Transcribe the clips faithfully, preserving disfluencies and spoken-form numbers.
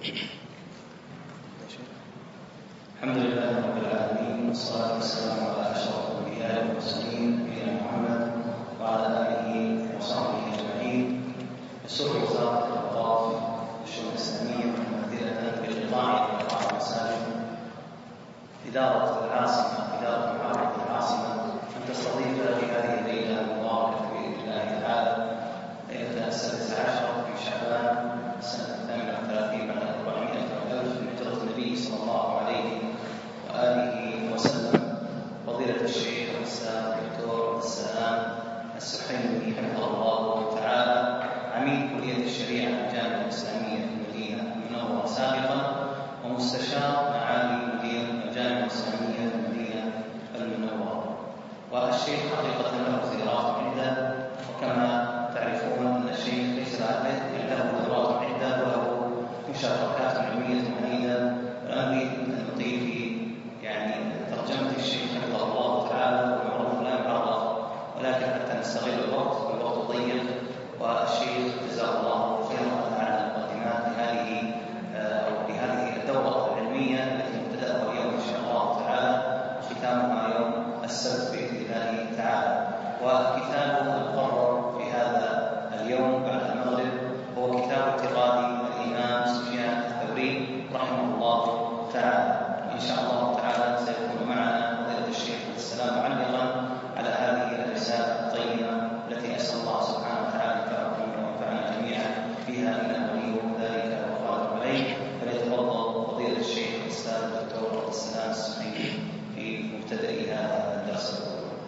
الحمد لله رب العالمين، والصلاة والسلام على أشرف الأنبياء والمرسلين نبينا محمد وعلى آله وصحبه أجمعين. يسر وزارة الأوقاف والشؤون الإسلامية ممثلة بالقطاع وإقامة المساجد إدارة العاصمة إدارة محافظة العاصمة أن تستضيف في هذه الليلة المباركة بإذن الله تعالى ليلة السادس عشر في شعبان سنة الثامنة والثلاثين بعد أربعمائة وألف من هجرة النبي صلى الله عليه وآله وسلم فضيلة الشيخ الأستاذ الدكتور السلام السحيمي حفظه الله تعالى، عميد كلية الشريعة بالجامعة الإسلامية في المدينة المنورة سابقا، ومستشار معالي مدير الجامعة الإسلامية في المدينة المنورة. والشيخ حقيقة له زيارات عدة، وكما تعرفون أن الشيخ ليس له زيارات عدة وله مشاركات علمية مهيدة. وأنا أريد أن أضيف يعني ترجمة الشيخ حفظه الله تعالى والمعروف لا يعرف، ولكن حتى نستغل الوقت والوقت ضيق، والشيخ جزاه الله خيرا على المقدمات لهذه أو لهذه الدورة العلمية التي نبتدأها اليوم إن شاء الله تعالى، وختامها يوم السبت بإذن الله تعالى. وكتاب المقرر في هذا اليوم بعد المغرب هو كتاب اعتقاد الإمام سفيان الثوري رحمه الله تعالى. إن شاء الله تعالى سيكون معنا فضيلة الشيخ السلام معلقا على هذه الرسالة الطيبة التي أسأل الله سبحانه وتعالى أن يكرمنا وينفعنا جميعا فيها إنه ولي ذلك وقادر عليه. فليتفضل فضيلة الشيخ الأستاذ الدكتور السلام السحيمي في مبتدأ هذا الدرس.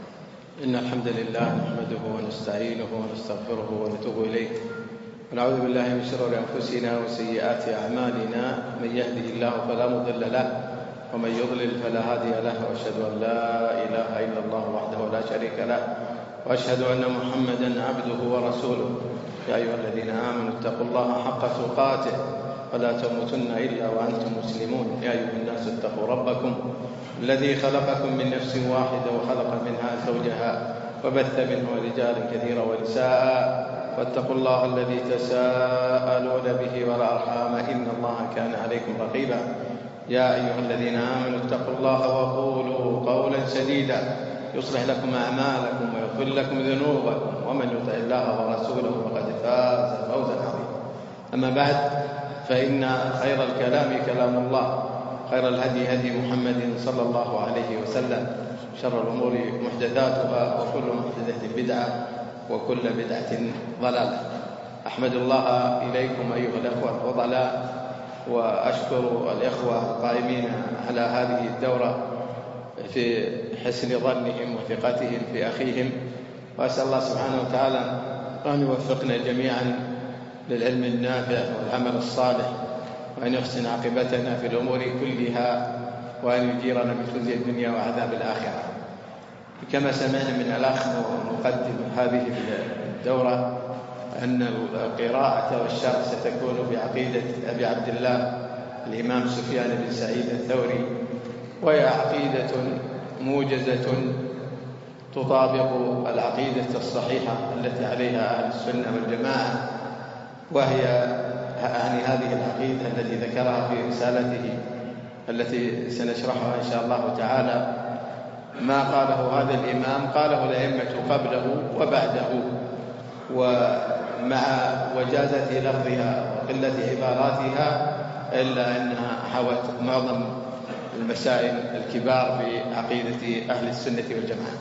إن الحمد لله نحمده ونستعينه ونستغفره ونتوب إليه، ونعوذ بالله من شرور أنفسنا وسيئات أعمالنا، من يهده الله فلا مضل له ومن يضلل فلا هادي له، وأشهد أن لا إله إلا الله وحده لا شريك له، وأشهد أن محمدا عبده ورسوله. يا أيها الذين آمنوا اتقوا الله حق تقاته ولا تموتن إلا وأنتم مسلمون. يا أيها الناس اتقوا ربكم الذي خلقكم من نفس واحدة وخلق منها زوجها وبث منه رجالا كثيرا ونساء، واتقوا الله الذي تساءلون به والأرحام إن الله كان عليكم رقيبا. يا أيها الذين آمنوا اتقوا الله وقولوا قولا سديدا يصلح لكم أعمالكم ويغفر لكم ذنوبكم، ومن يطع الله ورسوله فقد فاز فوزا عظيما. أما بعد، فإن خير الكلام كلام الله، خير الهدي هدي محمد صلى الله عليه وسلم، شر الأمور محدثاتها، وكل محدثة بدعة، وكل بدعة ضلالة. أحمد الله إليكم أيها الأخوة الفضلاء، وأشكر الإخوة القائمين على هذه الدورة في حسن ظنهم وثقتهم في أخيهم، وأسأل الله سبحانه وتعالى أن يوفقنا جميعا للعلم النافع والعمل الصالح، وأن يحسن عاقبتنا في الأمور كلها، وأن يجيرنا من خزي الدنيا وعذاب الآخرة. كما سمعنا من الأخ مقدم هذه الدورة أن القراءة والشرح ستكون بعقيدة أبي عبد الله الإمام سفيان بن سعيد الثوري، وهي عقيدة موجزة تطابق العقيدة الصحيحة التي عليها أهل السنة والجماعة، وهي يعني هذه العقيدة التي ذكرها في رسالته التي سنشرحها إن شاء الله تعالى. ما قاله هذا الإمام قاله الأئمة قبله وبعده، ومع وجازة لفظها وقلة عباراتها، إلا أنها حوت معظم المسائل الكبار في عقيدة أهل السنة والجماعة.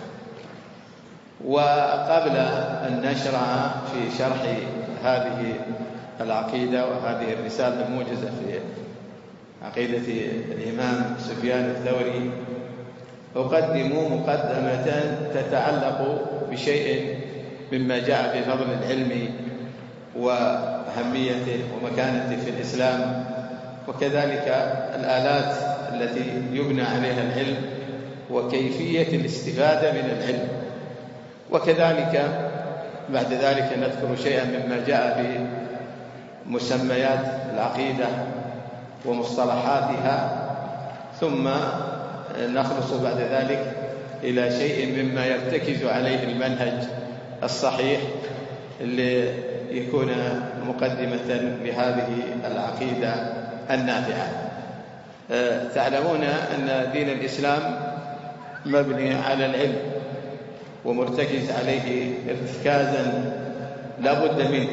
وقبل أن نشرع في شرح هذه العقيدة وهذه الرسالة الموجزة في عقيدة الإمام سفيان الثوري، أقدم مقدمة تتعلق بشيء مما جاء في فضل العلم وأهميته ومكانته في الإسلام، وكذلك الآلات التي يبنى عليها العلم وكيفية الاستفادة من العلم، وكذلك بعد ذلك نذكر شيئا مما جاء في مسميات العقيدة ومصطلحاتها، ثم نخلص بعد ذلك إلى شيء مما يرتكز عليه المنهج الصحيح اللي يكون مقدمة لهذه العقيدة النافعة. تعلمون أن دين الإسلام مبني على العلم ومرتكز عليه ارتكازا لا بد منه،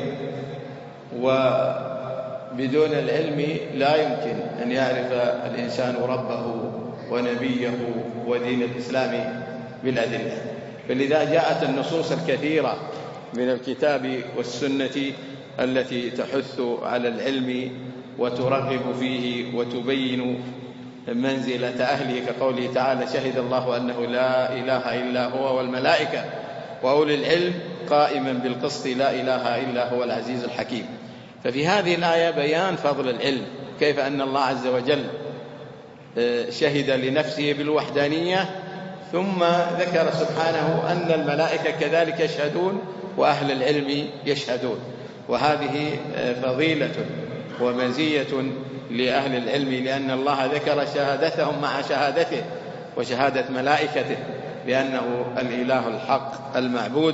وبدون العلم لا يمكن أن يعرف الإنسان ربه ونبيه ودين الإسلام بالأدلة. فلذا جاءت النصوص الكثيرة من الكتاب والسنة التي تحث على العلم وترغب فيه وتبين منزلة أهله، كقوله تعالى: شهد الله أنه لا إله إلا هو والملائكة وأولي العلم قائما بالقسط لا إله إلا هو العزيز الحكيم. ففي هذه الآية بيان فضل العلم، كيف أن الله عز وجل شهد لنفسه بالوحدانية، ثم ذكر سبحانه أن الملائكة كذلك يشهدون وأهل العلم يشهدون. وهذه فضيلة ومزية لأهل العلم، لأن الله ذكر شهادتهم مع شهادته وشهادة ملائكته لأنه الإله الحق المعبود.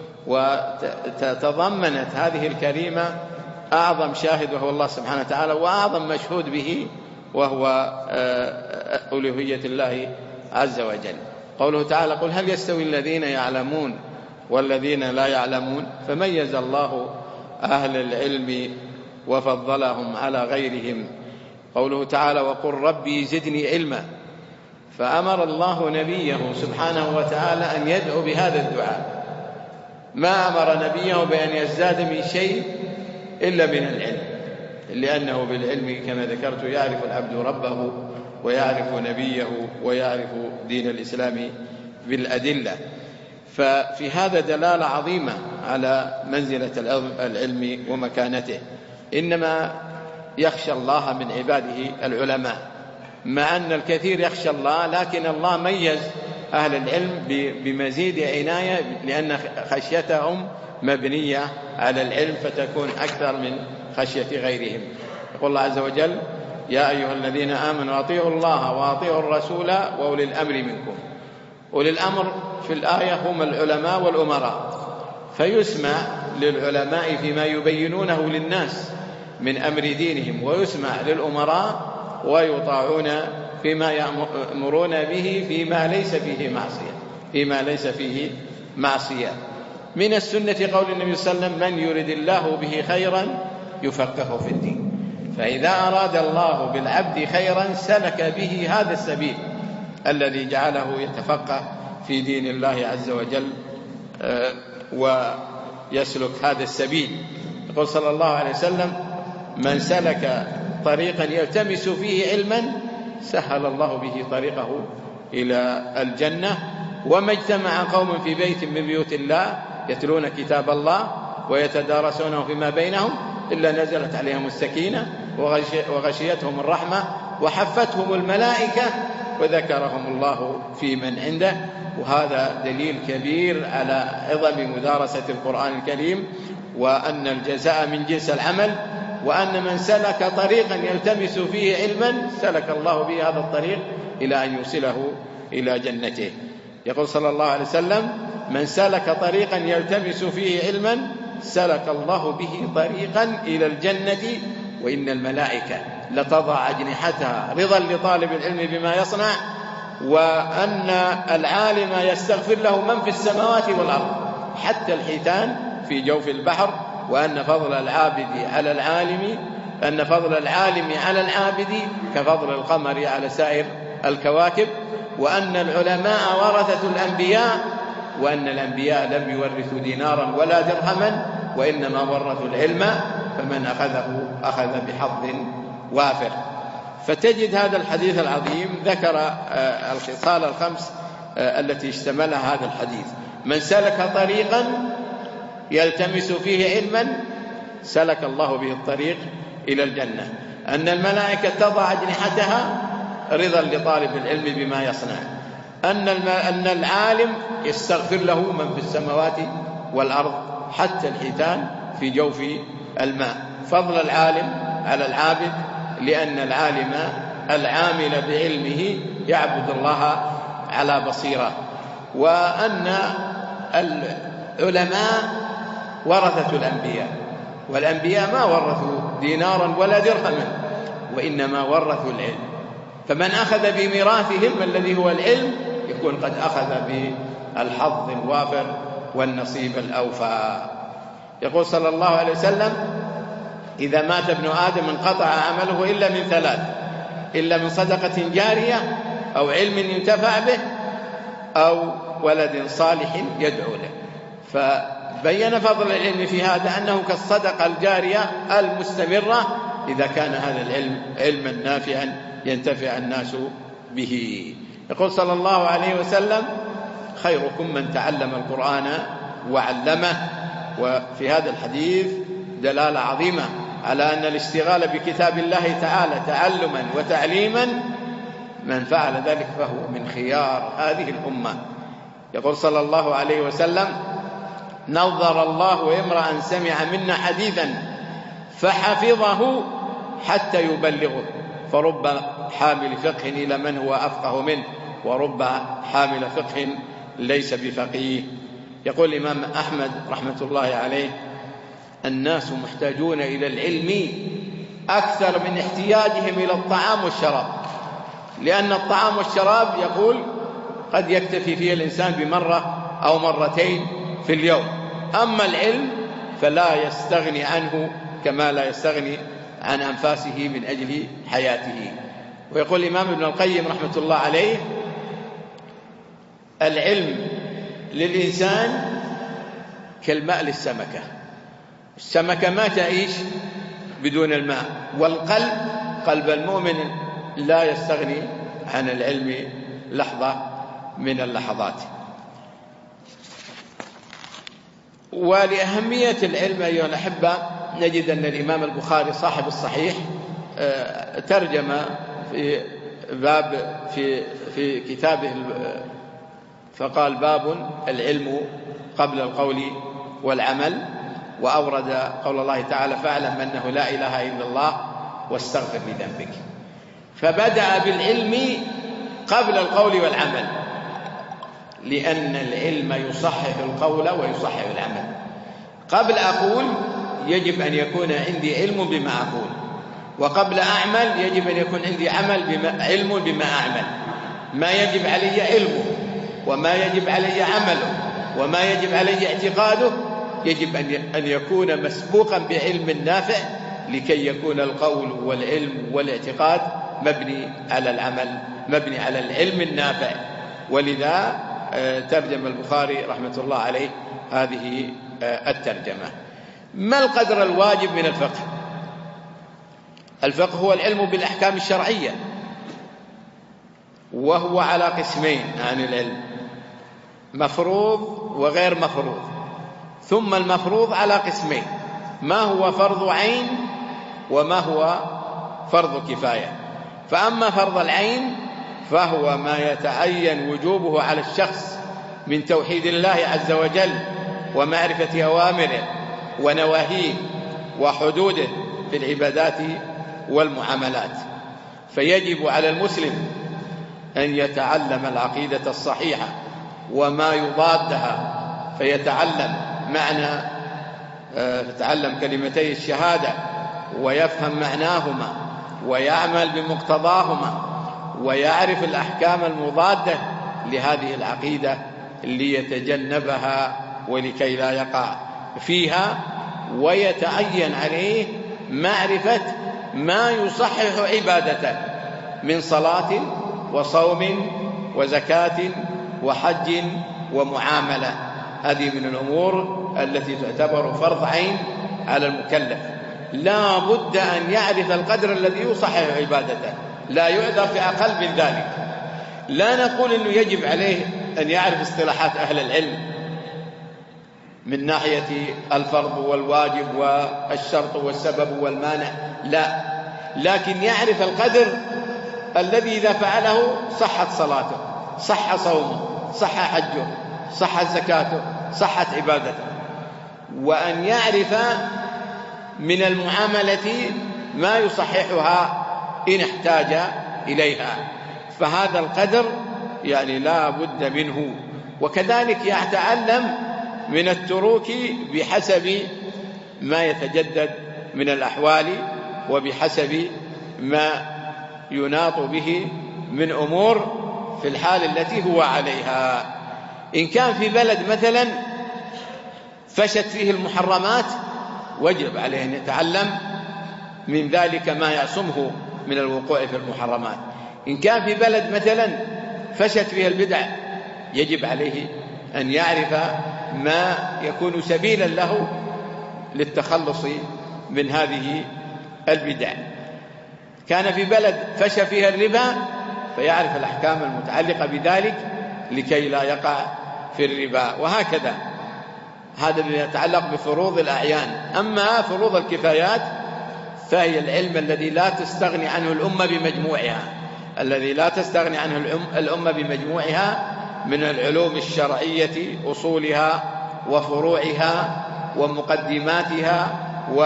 وتضمنت هذه الكلمة أعظم شاهد وهو الله سبحانه وتعالى، وأعظم مشهود به وهو ألوهية الله عز وجل. قوله تعالى: قل هل يستوي الذين يعلمون والذين لا يعلمون، فميز الله أهل العلم وفضلهم على غيرهم. قوله تعالى: وقل ربي زدني علما، فأمر الله نبيه سبحانه وتعالى أن يدعو بهذا الدعاء، ما أمر نبيه بأن يزداد من شيء إلا من العلم، لأنه بالعلم كما ذكرت يعرف العبد ربه ويعرف نبيه ويعرف دين الإسلام بالأدلة. ففي هذا دلالة عظيمة على منزلة العلم ومكانته. إنما يخشى الله من عباده العلماء، مع أن الكثير يخشى الله، لكن الله ميز أهل العلم بمزيد عناية، لأن خشيتهم مبنية على العلم فتكون أكثر من خشية غيرهم. يقول الله عز وجل: يا أيها الذين آمنوا أطيعوا الله وأطيعوا الرسول وأولي الأمر منكم. أولي الأمر في الآية هم العلماء والأمراء، فيسمع للعلماء فيما يبينونه للناس من أمر دينهم، ويسمع للأمراء ويطاعون فيما يأمرون به فيما ليس فيه معصية فيما ليس فيه معصية. من السنة قول النبي صلى الله عليه وسلم: من يرد الله به خيرا يفقهه في الدين. فإذا أراد الله بالعبد خيرا سلك به هذا السبيل الذي جعله يتفقه في دين الله عز وجل ويسلك هذا السبيل. يقول صلى الله عليه وسلم: من سلك طريقا يلتمس فيه علما سهل الله به طريقه إلى الجنة. وما اجتمع قوم في بيت من بيوت الله يتلون كتاب الله ويتدارسونه فيما بينهم إلا نزلت عليهم السكينة وغشيتهم الرحمة وحفتهم الملائكة وذكرهم الله في من عنده. وهذا دليل كبير على عظم مدارسة القرآن الكريم، وأن الجزاء من جنس العمل، وأن من سلك طريقا يلتمس فيه علما سلك الله به هذا الطريق إلى أن يوصله إلى جنته. يقول صلى الله عليه وسلم: من سلك طريقا يلتمس فيه علما سلك الله به طريقا إلى الجنة وإن الملائكة لتضع أجنحتها رضا لطالب العلم بما يصنع، وأن العالم يستغفر له من في السماوات والأرض حتى الحيتان في جوف البحر، وأن فضل العابد على العالم أن فضل العالم على العابد كفضل القمر على سائر الكواكب، وأن العلماء ورثة الأنبياء، وأن الأنبياء لم يورثوا دينارا ولا درهما وإنما ورثوا العلم، فمن أخذه أخذ بحظ وافر. فتجد هذا الحديث العظيم ذكر الخصال الخمس التي اشتملها هذا الحديث: من سلك طريقا يلتمس فيه علما سلك الله به الطريق إلى الجنة، أن الملائكة تضع أجنحتها رضا لطالب العلم بما يصنع، أن أن العالم يستغفر له من في السماوات والأرض حتى الحيتان في جوف الماء. فضل العالم على العابد لأن العالم العامل بعلمه يعبد الله على بصيرة، وأن العلماء ورثة الأنبياء، والأنبياء ما ورثوا دينارا ولا درهما، وإنما ورثوا العلم، فمن أخذ بميراثهم الذي هو العلم يكون قد أخذ بالحظ الوافر والنصيب الأوفى. يقول صلى الله عليه وسلم: إذا مات ابن آدم انقطع عمله إلا من ثلاث: إلا من صدقة جارية، أو علم ينتفع به، أو ولد صالح يدعو له. فبين فضل العلم في هذا أنه كالصدقة الجارية المستمرة إذا كان هذا العلم علما نافعا ينتفع الناس به. يقول صلى الله عليه وسلم: خيركم من تعلم القرآن وعلمه. وفي هذا الحديث دلالة عظيمة على أن الاشتغال بكتاب الله تعالى تعلما وتعليما من فعل ذلك فهو من خيار هذه الأمة. يقول صلى الله عليه وسلم: نظر الله امرأ سمع منا حديثا فحفظه حتى يبلغه، فرب حامل فقه إلى من هو أفقه منه، ورب حامل فقه ليس بفقيه. يقول الإمام أحمد رحمة الله عليه: الناس محتاجون إلى العلم أكثر من احتياجهم إلى الطعام والشراب، لأن الطعام والشراب يقول قد يكتفي فيه الإنسان بمرة أو مرتين في اليوم، أما العلم فلا يستغني عنه كما لا يستغني عن أنفاسه من أجل حياته. ويقول الإمام ابن القيم رحمة الله عليه: العلم للإنسان كالماء للسمكة، السمكة ما تعيش بدون الماء، والقلب قلب المؤمن لا يستغني عن العلم لحظة من اللحظات. ولأهمية العلم أيها الأحبة نجد أن الإمام البخاري صاحب الصحيح ترجم في باب في في كتابه فقال: باب العلم قبل القول والعمل، وأورد قول الله تعالى: فاعلم أنه لا إله إلا الله واستغفر لذنبك. فبدأ بالعلم قبل القول والعمل، لأن العلم يصحح القول ويصحح العمل. قبل أقول يجب أن يكون عندي علم بما أقول، وقبل أعمل يجب أن يكون عندي عمل بما علم بما أعمل. ما يجب علي علمه، وما يجب علي عمله، وما يجب علي اعتقاده يجب أن يكون مسبوقا بعلم نافع، لكي يكون القول والعلم والاعتقاد مبني على العمل، مبني على العلم النافع. ولذا ترجم البخاري رحمة الله عليه هذه الترجمة. ما القدر الواجب من الفقه؟ الفقه هو العلم بالأحكام الشرعية، وهو على قسمين عن العلم: مفروض وغير مفروض. ثم المفروض على قسمين: ما هو فرض عين وما هو فرض كفاية. فأما فرض العين فهو ما يتعين وجوبه على الشخص من توحيد الله عز وجل، ومعرفة أوامره ونواهيه وحدوده في العبادات والمعاملات. فيجب على المسلم أن يتعلم العقيدة الصحيحة وما يضادها، فيتعلم معنى يتعلم كلمتي الشهادة ويفهم معناهما ويعمل بمقتضاهما، ويعرف الأحكام المضادة لهذه العقيدة ليتجنبها ولكي لا يقع فيها. ويتعين عليه معرفة ما يصحح عبادته من صلاة وصوم وزكاة وحج ومعاملة. هذه من الأمور التي تعتبر فرض عين على المكلف. لا بد أن يعرف القدر الذي يصحح عبادته، لا يعذر في أقل من ذلك. لا نقول أنه يجب عليه أن يعرف اصطلاحات أهل العلم من ناحية الفرض والواجب والشرط والسبب والمانع، لا، لكن يعرف القدر الذي إذا فعله صحت صلاته، صح صومه، صح حجه، صحت زكاته، صحت عبادته. وأن يعرف من المعاملة ما يصححها إن احتاج إليها. فهذا القدر يعني لا بد منه. وكذلك يتعلم من التروك بحسب ما يتجدد من الأحوال وبحسب ما يناط به من أمور في الحال التي هو عليها. إن كان في بلد مثلا فشت فيه المحرمات وجب عليه أن يتعلم من ذلك ما يعصمه من الوقوع في المحرمات. إن كان في بلد مثلا فشت فيه البدع يجب عليه أن يعرف ما يكون سبيلا له للتخلص من هذه البدع. كان في بلد فشى فيها الربا فيعرف الأحكام المتعلقة بذلك لكي لا يقع في الربا، وهكذا. هذا الذي يتعلق بفروض الأعيان. أما فروض الكفايات فهي العلم الذي لا تستغني عنه الأمة بمجموعها الذي لا تستغني عنه الأمة بمجموعها من العلوم الشرعية، أصولها وفروعها ومقدماتها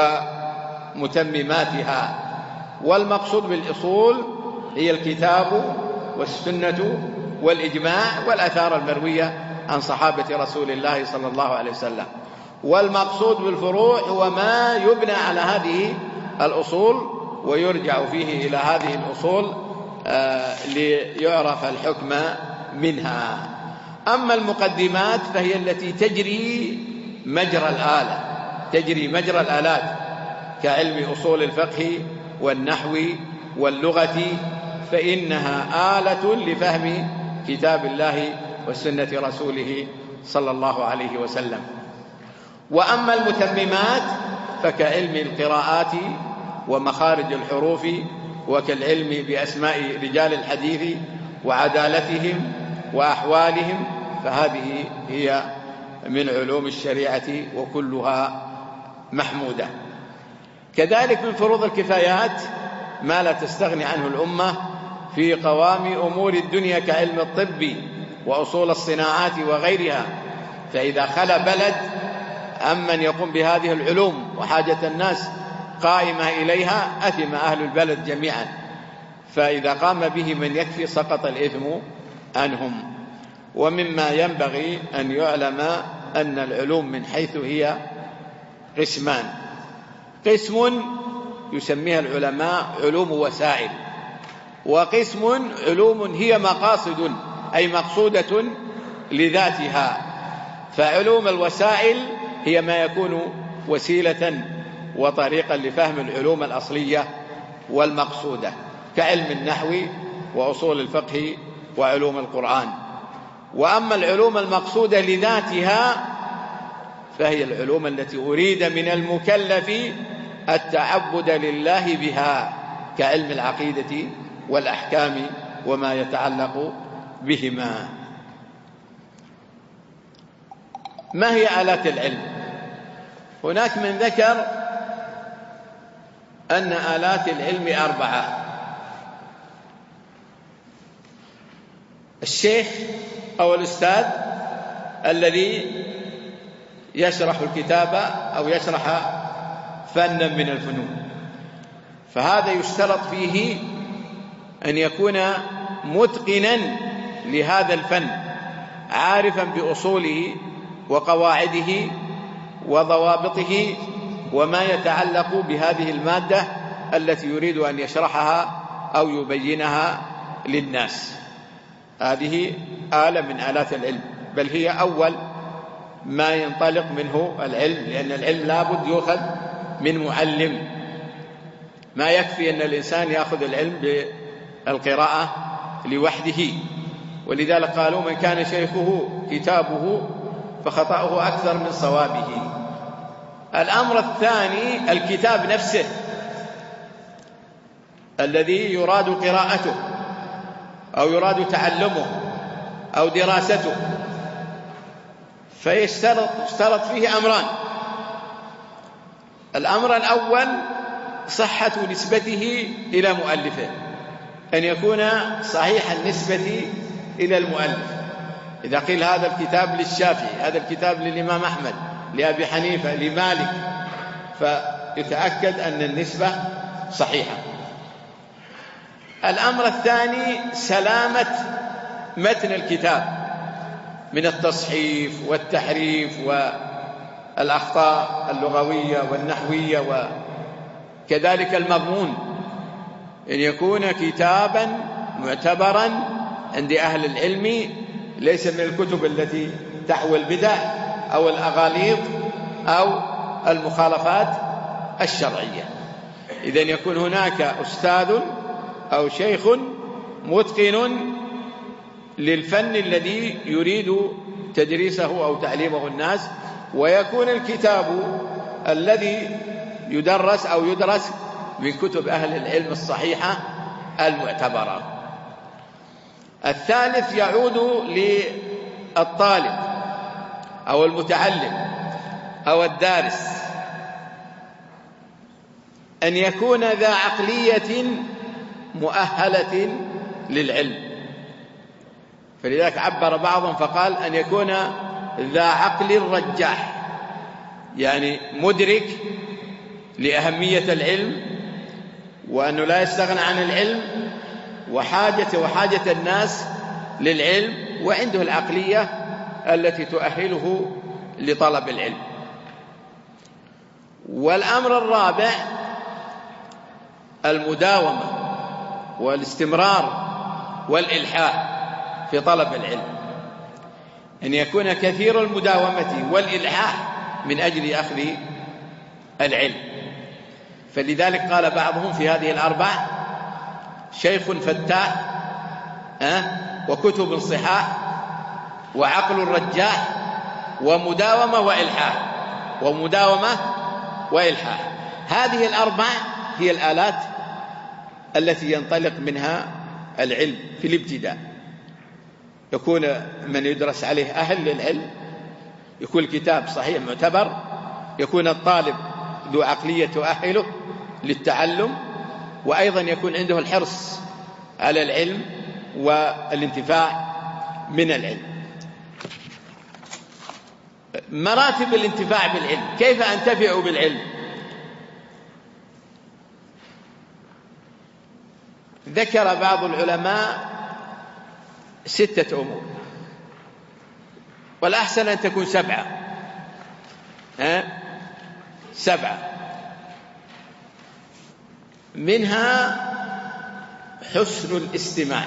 ومتمماتها. والمقصود بالأصول هي الكتاب والسنة والإجماع والآثار المروية عن صحابة رسول الله صلى الله عليه وسلم. والمقصود بالفروع هو ما يبنى على هذه الأصول ويرجع فيه إلى هذه الأصول آه ليعرف الحكم منها. أما المقدمات فهي التي تجري مجرى الآلة تجري مجرى الآلات كعلم أصول الفقه والنحو واللغة، فإنها آلة لفهم كتاب الله وسنة رسوله صلى الله عليه وسلم. وأما المتممات فكعلم القراءات ومخارج الحروف وكالعلم بأسماء رجال الحديث وعدالتهم وأحوالهم، فهذه هي من علوم الشريعة وكلها محمودة. كذلك من فروض الكفايات ما لا تستغني عنه الأمة في قوام أمور الدنيا كعلم الطب وأصول الصناعات وغيرها، فإذا خلا بلد أمن يقوم بهذه العلوم وحاجة الناس قائمة إليها أثم أهل البلد جميعا، فإذا قام به من يكفي سقط الإثم عنهم. ومما ينبغي أن يعلم أن العلوم من حيث هي قسمان: قسم يسميها العلماء علوم وسائل، وقسم علوم هي مقاصد أي مقصودة لذاتها. فعلوم الوسائل هي ما يكون وسيلة وطريقا لفهم العلوم الأصلية والمقصودة كعلم النحو وأصول الفقه وعلوم القرآن. وأما العلوم المقصودة لذاتها فهي العلوم التي أريد من المكلف التعبد لله بها كعلم العقيدة والأحكام وما يتعلق بهما. ما هي آلات العلم؟ هناك من ذكر أن آلات العلم أربعة: الشيخ أو الأستاذ الذي يشرح الكتاب أو يشرح فنا من الفنون، فهذا يشترط فيه أن يكون متقنا لهذا الفن عارفا بأصوله وقواعده وضوابطه وما يتعلق بهذه المادة التي يريد أن يشرحها أو يبينها للناس. هذه آلة من آلات العلم، بل هي أول ما ينطلق منه العلم، لأن العلم لابد يؤخذ من معلم. ما يكفي أن الإنسان يأخذ العلم بالقراءة لوحده، ولذلك قالوا: من كان شيخه كتابه فخطأه أكثر من صوابه. الأمر الثاني الكتاب نفسه الذي يراد قراءته أو يراد تعلمه أو دراسته، فيشترط فيه أمران: الأمر الأول صحة نسبته إلى مؤلفه، أن يكون صحيح النسبة إلى المؤلف. إذا قيل هذا الكتاب للشافعي، هذا الكتاب للإمام أحمد، لأبي حنيفة، لمالك، فيتأكد أن النسبة صحيحة. الأمر الثاني سلامة متن الكتاب من التصحيف والتحريف الأخطاء اللغوية والنحوية وكذلك المضمون، أن يكون كتابا معتبرا عند أهل العلم، ليس من الكتب التي تحوي البدع أو الأغاليط أو المخالفات الشرعية. إذن يكون هناك أستاذ أو شيخ متقن للفن الذي يريد تدريسه أو تعليمه الناس، ويكون الكتاب الذي يدرس أو يدرس من كتب أهل العلم الصحيحة المعتبرة. الثالث يعود للطالب أو المتعلم أو الدارس أن يكون ذا عقلية مؤهلة للعلم، فلذلك عبر بعضهم فقال أن يكون ذا عقل رجاح، يعني مدرك لأهمية العلم وأنه لا يستغنى عن العلم وحاجة وحاجة الناس للعلم، وعنده العقلية التي تؤهله لطلب العلم. والأمر الرابع المداومة والاستمرار والإلحاح في طلب العلم، أن يكون كثير المداومة والإلحاح من أجل أخذ العلم. فلذلك قال بعضهم في هذه الأربع: شيخ فتاح، أه؟ وكتب صحاح، وعقل رجاح، ومداومة وإلحاح، ومداومة وإلحاح. هذه الأربع هي الآلات التي ينطلق منها العلم في الابتداء. يكون من يدرس عليه أهل للعلم، يكون الكتاب صحيح معتبر، يكون الطالب ذو عقلية تؤهله للتعلم، وأيضا يكون عنده الحرص على العلم والانتفاع من العلم. مراتب الانتفاع بالعلم، كيف أنتفع بالعلم؟ ذكر بعض العلماء ستة أمور، والأحسن أن تكون سبعة ها؟ سبعة. منها حسن الاستماع،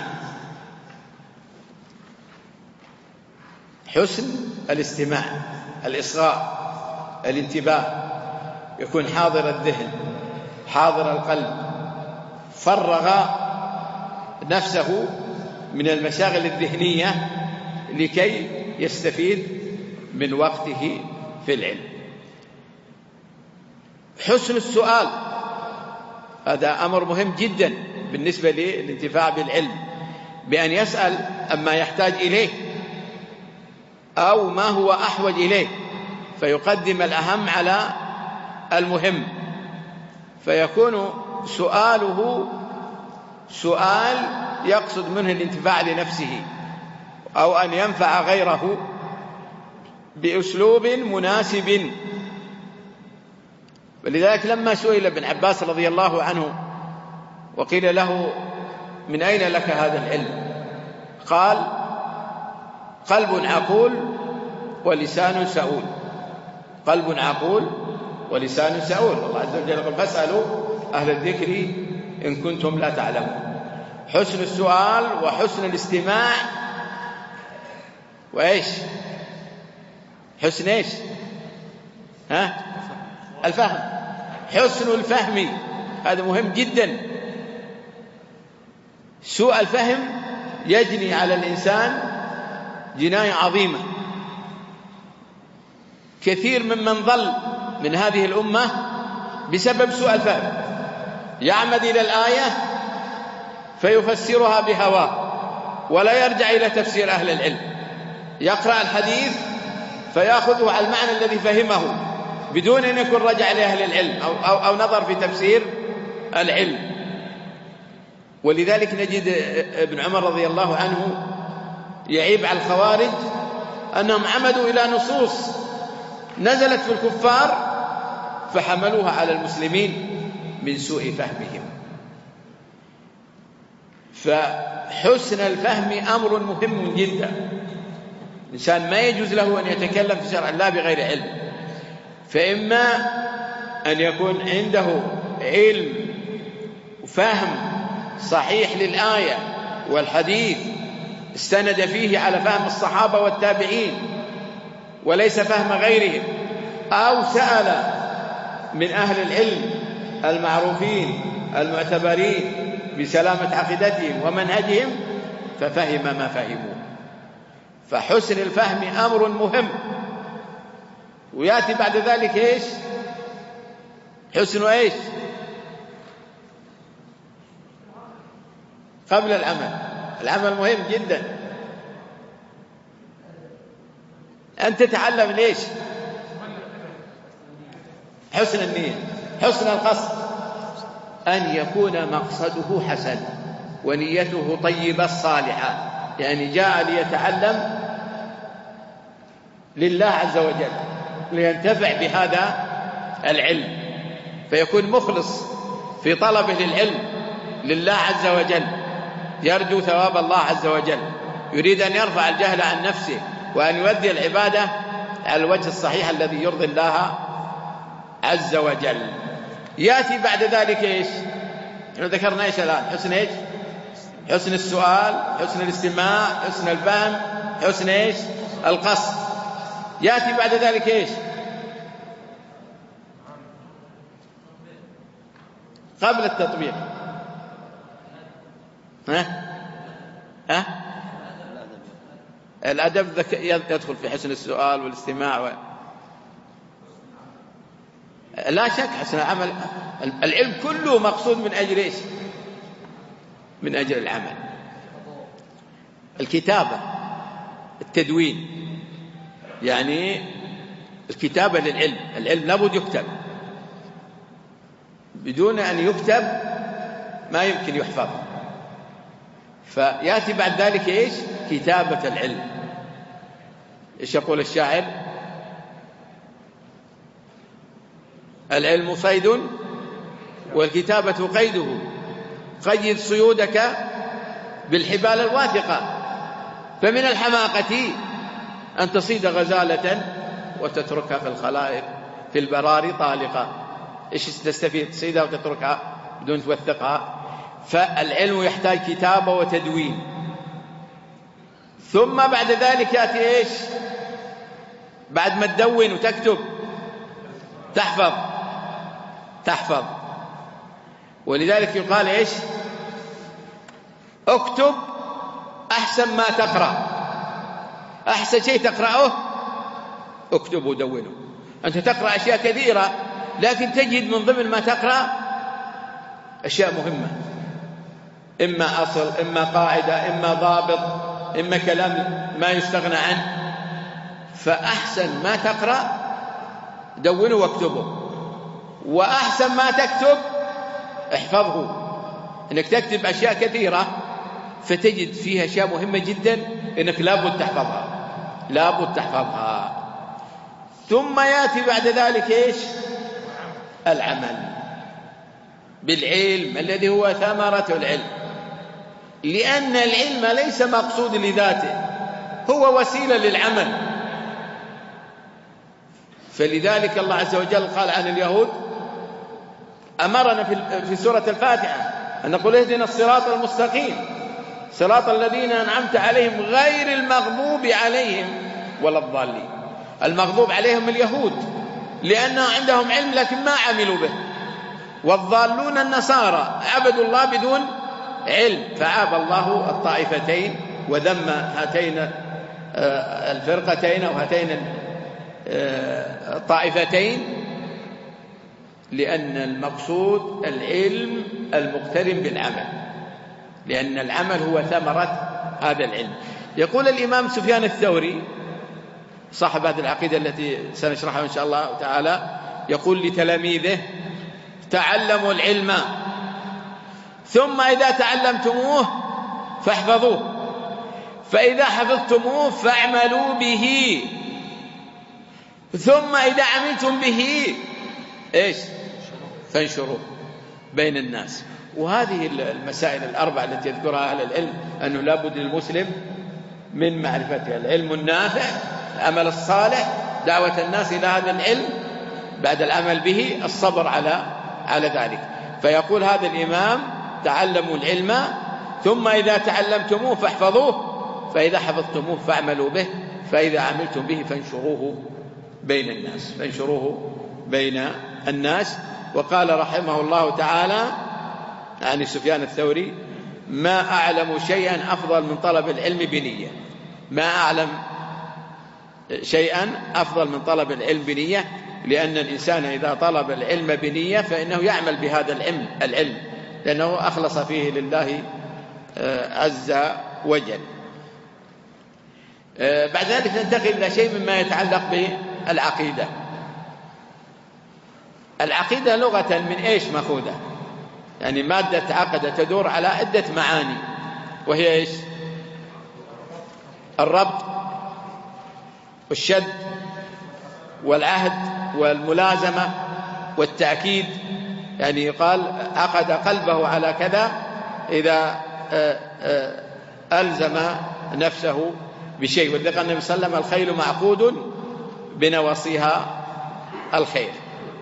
حسن الاستماع، الإصغاء، الانتباه، يكون حاضر الذهن حاضر القلب، فرغ نفسه من المشاغل الذهنية لكي يستفيد من وقته في العلم. حسن السؤال، هذا أمر مهم جدا بالنسبة للانتفاع بالعلم، بأن يسأل أما يحتاج إليه أو ما هو أحوج إليه، فيقدم الأهم على المهم، فيكون سؤاله سؤال يقصد منه الانتفاع لنفسه أو أن ينفع غيره بأسلوب مناسب. ولذلك لما سئل ابن عباس رضي الله عنه وقيل له: من أين لك هذا العلم؟ قال: قلب عقول ولسان سؤول. قلب عقول ولسان سؤول. الله عز وجل يقول: فاسألوا أهل الذكر إن كنتم لا تعلمون. حسن السؤال وحسن الاستماع وإيش؟ حسن إيش؟ ها؟ الفهم. حسن الفهم هذا مهم جدا. سوء الفهم يجني على الإنسان جناية عظيمة. كثير ممن ضل من هذه الأمة بسبب سوء الفهم، يعمد إلى الآية فيفسرها بهواه ولا يرجع إلى تفسير أهل العلم، يقرأ الحديث فيأخذه على المعنى الذي فهمه بدون أن يكون رجع لأهل العلم أو, أو, أو نظر في تفسير العلم. ولذلك نجد ابن عمر رضي الله عنه يعيب على الخوارج أنهم عمدوا إلى نصوص نزلت في الكفار فحملوها على المسلمين من سوء فهمهم. فحسن الفهم أمر مهم جدا. الإنسان ما يجوز له أن يتكلم في شرع الله بغير علم، فإما أن يكون عنده علم وفهم صحيح للآية والحديث استند فيه على فهم الصحابة والتابعين وليس فهم غيرهم، أو سأل من أهل العلم المعروفين المعتبرين بسلامة عقيدتهم ومنهجهم ففهم ما فهموا. فحسن الفهم أمر مهم. ويأتي بعد ذلك إيش؟ حسن إيش؟ قبل العمل. العمل مهم جدا. أن تتعلم ليش؟ حسن النية، حسن القصد، أن يكون مقصده حسن ونيته طيبة صالحة، يعني جاء ليتعلم لله عز وجل لينتفع بهذا العلم، فيكون مخلص في طلبه للعلم لله عز وجل، يرجو ثواب الله عز وجل، يريد أن يرفع الجهل عن نفسه وأن يؤدي العبادة على الوجه الصحيح الذي يرضي الله عز وجل. يأتي بعد ذلك إيش؟ احنا ذكرنا إيش الآن؟ حسن إيش؟ حسن السؤال، حسن الاستماع، حسن الفهم، حسن إيش؟ القصد. يأتي بعد ذلك إيش؟ قبل التطبيق ها؟ ها؟ الأدب يدخل في حسن السؤال والاستماع و... لا شك حسن العمل. العلم كله مقصود من أجل إيش؟ من أجل العمل. الكتابة، التدوين، يعني الكتابة للعلم. العلم لابد يكتب، بدون أن يكتب ما يمكن يحفظ. فيأتي بعد ذلك إيش؟ كتابة العلم. إيش يقول الشاعر؟ العلم صيد والكتابة قيده، قيد صيودك بالحبال الواثقة، فمن الحماقة أن تصيد غزالة وتتركها في الخلائق في البراري طالقة. إيش تستفيد؟ تصيدها وتتركها بدون توثقها. فالعلم يحتاج كتابة وتدوين. ثم بعد ذلك يأتي إيش؟ بعد ما تدون وتكتب تحفظ تحفظ ولذلك يقال إيش؟ اكتب أحسن ما تقرأ. أحسن شيء تقرأه اكتب ودونه. أنت تقرأ أشياء كثيرة لكن تجد من ضمن ما تقرأ أشياء مهمة، إما أصل، إما قاعدة، إما ضابط، إما كلام ما يستغنى عنه. فأحسن ما تقرأ دونه واكتبه، وأحسن ما تكتب احفظه. إنك تكتب أشياء كثيرة فتجد فيها أشياء مهمة جدا إنك لابد تحفظها، لابد تحفظها. ثم يأتي بعد ذلك إيش؟ العمل بالعلم الذي هو ثمرة العلم، لأن العلم ليس مقصود لذاته، هو وسيلة للعمل. فلذلك الله عز وجل قال عن اليهود، أمرنا في سورة الفاتحة أن نقول اهدنا الصراط المستقيم صراط الذين أنعمت عليهم غير المغضوب عليهم ولا الضالين. المغضوب عليهم اليهود لأنه عندهم علم لكن ما عملوا به، والضالون النصارى عبدوا الله بدون علم. فعاب الله الطائفتين وذم هاتين الفرقتين أو هاتين الطائفتين، لأن المقصود العلم المقترن بالعمل، لأن العمل هو ثمرة هذا العلم. يقول الإمام سفيان الثوري صاحب هذه العقيدة التي سنشرحها إن شاء الله تعالى، يقول لتلاميذه: تعلموا العلم ثم إذا تعلمتموه فاحفظوه، فإذا حفظتموه فاعملوا به، ثم إذا عملتم به إيش؟ فانشروه بين الناس. وهذه المسائل الأربع التي يذكرها أهل العلم أنه لا بد للمسلم من معرفتها: العلم النافع، العمل الصالح، دعوة الناس إلى هذا العلم، بعد العمل به الصبر على على ذلك. فيقول هذا الإمام: تعلموا العلم ثم إذا تعلمتموه فاحفظوه، فإذا حفظتموه فاعملوا به، فإذا عملتم به فانشروه بين الناس فانشروه بين الناس. وقال رحمه الله تعالى يعني سفيان الثوري: ما أعلم شيئا أفضل من طلب العلم بنية. ما أعلم شيئا أفضل من طلب العلم بنية، لأن الإنسان إذا طلب العلم بنية فإنه يعمل بهذا العلم العلم لأنه أخلص فيه لله عز وجل. بعد ذلك ننتقل إلى شيء مما يتعلق بالعقيدة. العقيدة لغة من إيش مأخوذة؟ يعني مادة عقد تدور على عدة معاني، وهي إيش؟ الربط والشد والعهد والملازمة والتأكيد. يعني يقال عقد قلبه على كذا إذا ألزم نفسه بشيء. وذلك النبي صلى الله عليه وسلم: الخيل معقود بنواصيها الخير.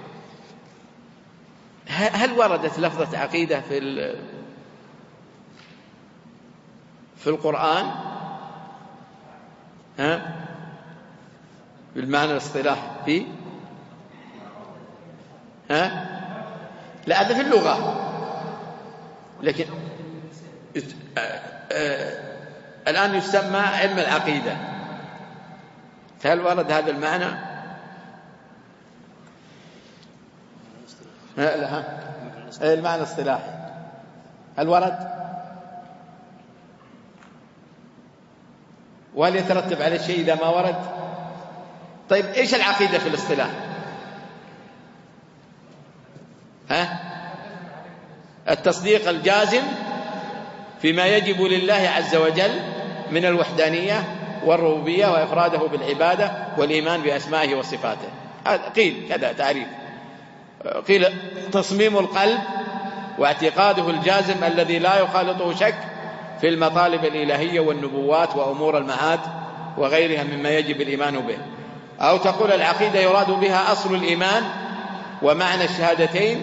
هل وردت لفظة عقيدة في في القرآن ها بالمعنى الاصطلاحي؟ في ها لا، هذا في اللغة، لكن الآن يسمى علم العقيدة. فهل ورد هذا المعنى؟ لا لا، المعنى الاصطلاحي هل ورد؟ وهل يترتب عليه شيء إذا ما ورد؟ طيب إيش العقيدة في الاصطلاح؟ ها؟ التصديق الجازم فيما يجب لله عز وجل من الوحدانية والربوبية وإفراده بالعبادة والإيمان بأسمائه وصفاته. قيل كذا تعريف. قيل تصميم القلب واعتقاده الجازم الذي لا يخالطه شك في المطالب الإلهية والنبوات وأمور المعاد وغيرها مما يجب الإيمان به. أو تقول العقيدة يراد بها أصل الإيمان ومعنى الشهادتين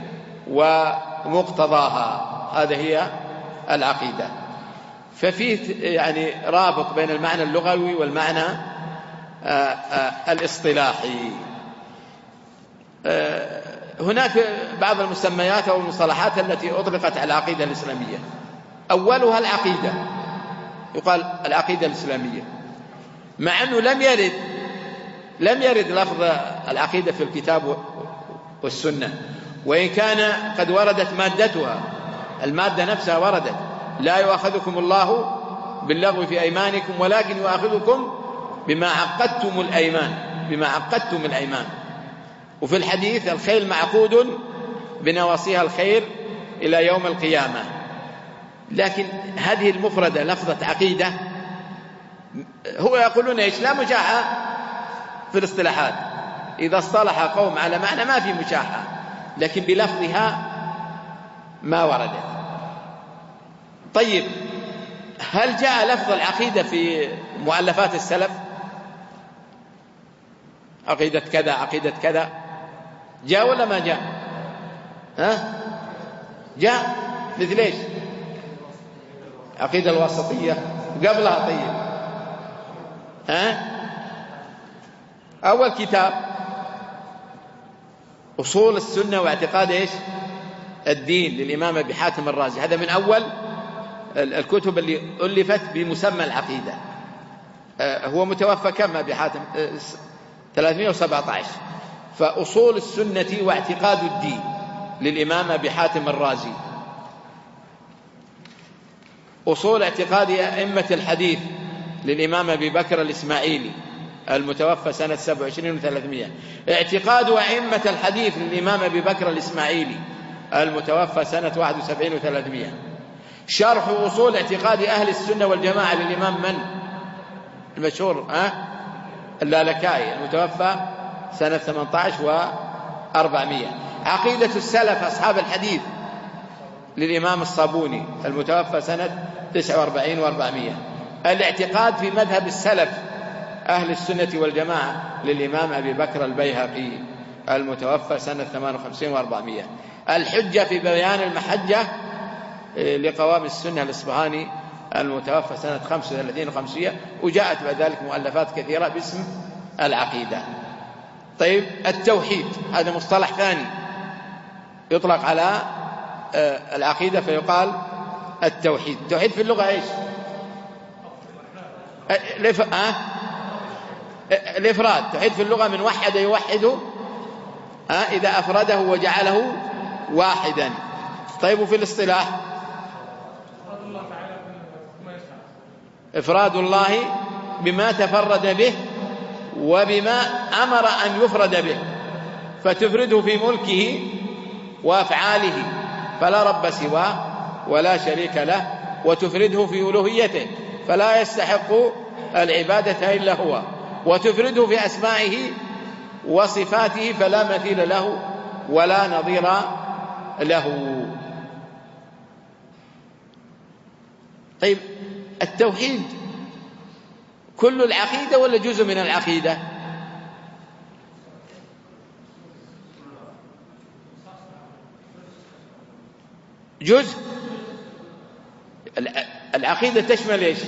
ومقتضاها، هذا هي العقيدة. ففيه يعني رابط بين المعنى اللغوي والمعنى الاصطلاحي. هناك بعض المسميات أو المصطلحات التي أطلقت على العقيدة الإسلامية. أولها العقيدة، يقال العقيدة الإسلامية، مع أنه لم يرد لم يرد لفظ العقيدة في الكتاب والسنة، وإن كان قد وردت مادتها، المادة نفسها وردت: لا يؤاخذكم الله باللغو في أيمانكم ولكن يؤاخذكم بما عقدتم الأيمان بما عقدتم الأيمان. وفي الحديث: الخيل معقود بنواصيها الخير إلى يوم القيامة. لكن هذه المفردة لفظة عقيدة، هو يقولون إيش؟ لا مشاحة في الاصطلاحات. إذا اصطلح قوم على معنى ما في مشاحة، لكن بلفظها ما وردت. طيب، هل جاء لفظ العقيدة في مؤلفات السلف؟ عقيدة كذا عقيدة كذا، جاء ولا ما جاء؟ ها؟ جاء. مثل ايش؟ عقيدة الواسطية قبلها. طيب، ها؟ أول كتاب أصول السنة واعتقاد ايش؟ الدين للإمام أبي حاتم الرازي. هذا من أول الكتب اللي ألفت بمسمى العقيدة. هو متوفى كم أبي حاتم؟ ثلاثمائة وسبعة عشر. فأصول السنة واعتقاد الدين للإمام أبي حاتم الرازي. أصول اعتقاد أئمة الحديث للإمام أبي بكر الإسماعيلي المتوفى سنة سبع وعشرين وثلاثمائة. اعتقاد أئمة الحديث للإمام أبي بكر الإسماعيلي المتوفى سنة واحد وسبعين وثلاثمائة. شرح أصول اعتقاد أهل السنة والجماعة للإمام من؟ المشهور ها؟ اللالكائي المتوفى سنة ثمانية عشر وأربعمائة. عقيدة السلف أصحاب الحديث للإمام الصابوني المتوفى سنة تسعة وأربعين وأربعمائة. الاعتقاد في مذهب السلف أهل السنة والجماعة للإمام أبي بكر البيهقي المتوفى سنة ثمان وخمسين وأربعمائة. الحجة في بيان المحجة لقوام السنة الإصبهاني المتوفى سنة خمسة وثلاثين وخمسمائة، وجاءت بعد ذلك مؤلفات كثيرة باسم العقيدة. طيب التوحيد هذا مصطلح ثاني يطلق على العقيدة فيقال التوحيد. التوحيد في اللغة ايش؟ الإفراد. التوحيد في اللغة من وحد يوحده إذا أفرده وجعله واحدا. طيب وفي الاصطلاح؟ إفراد الله بما تفرد به وبما أمر أن يفرد به، فتفرده في ملكه وأفعاله فلا رب سواه ولا شريك له، وتفرده في ألوهيته فلا يستحق العبادة إلا هو، وتفرده في أسمائه وصفاته فلا مثيل له ولا نظير له. طيب التوحيد كل العقيدة ولا جزء من العقيدة؟ جزء. العقيدة تشمل ايش؟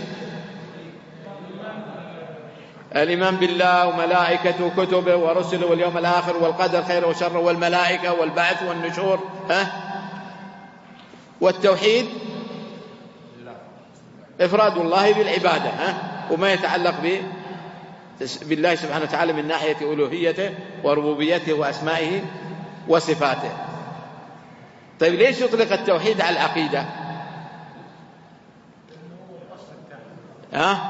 الإيمان بالله وملائكته وكتبه ورسله واليوم الآخر والقدر خير وشر والملائكة والبعث والنشور. ها؟ والتوحيد إفراد الله بالعبادة، ها؟ وما يتعلق بالله سبحانه وتعالى من ناحية ألوهيته وربوبيته وأسمائه وصفاته. طيب ليش يطلق التوحيد على العقيدة؟ ها؟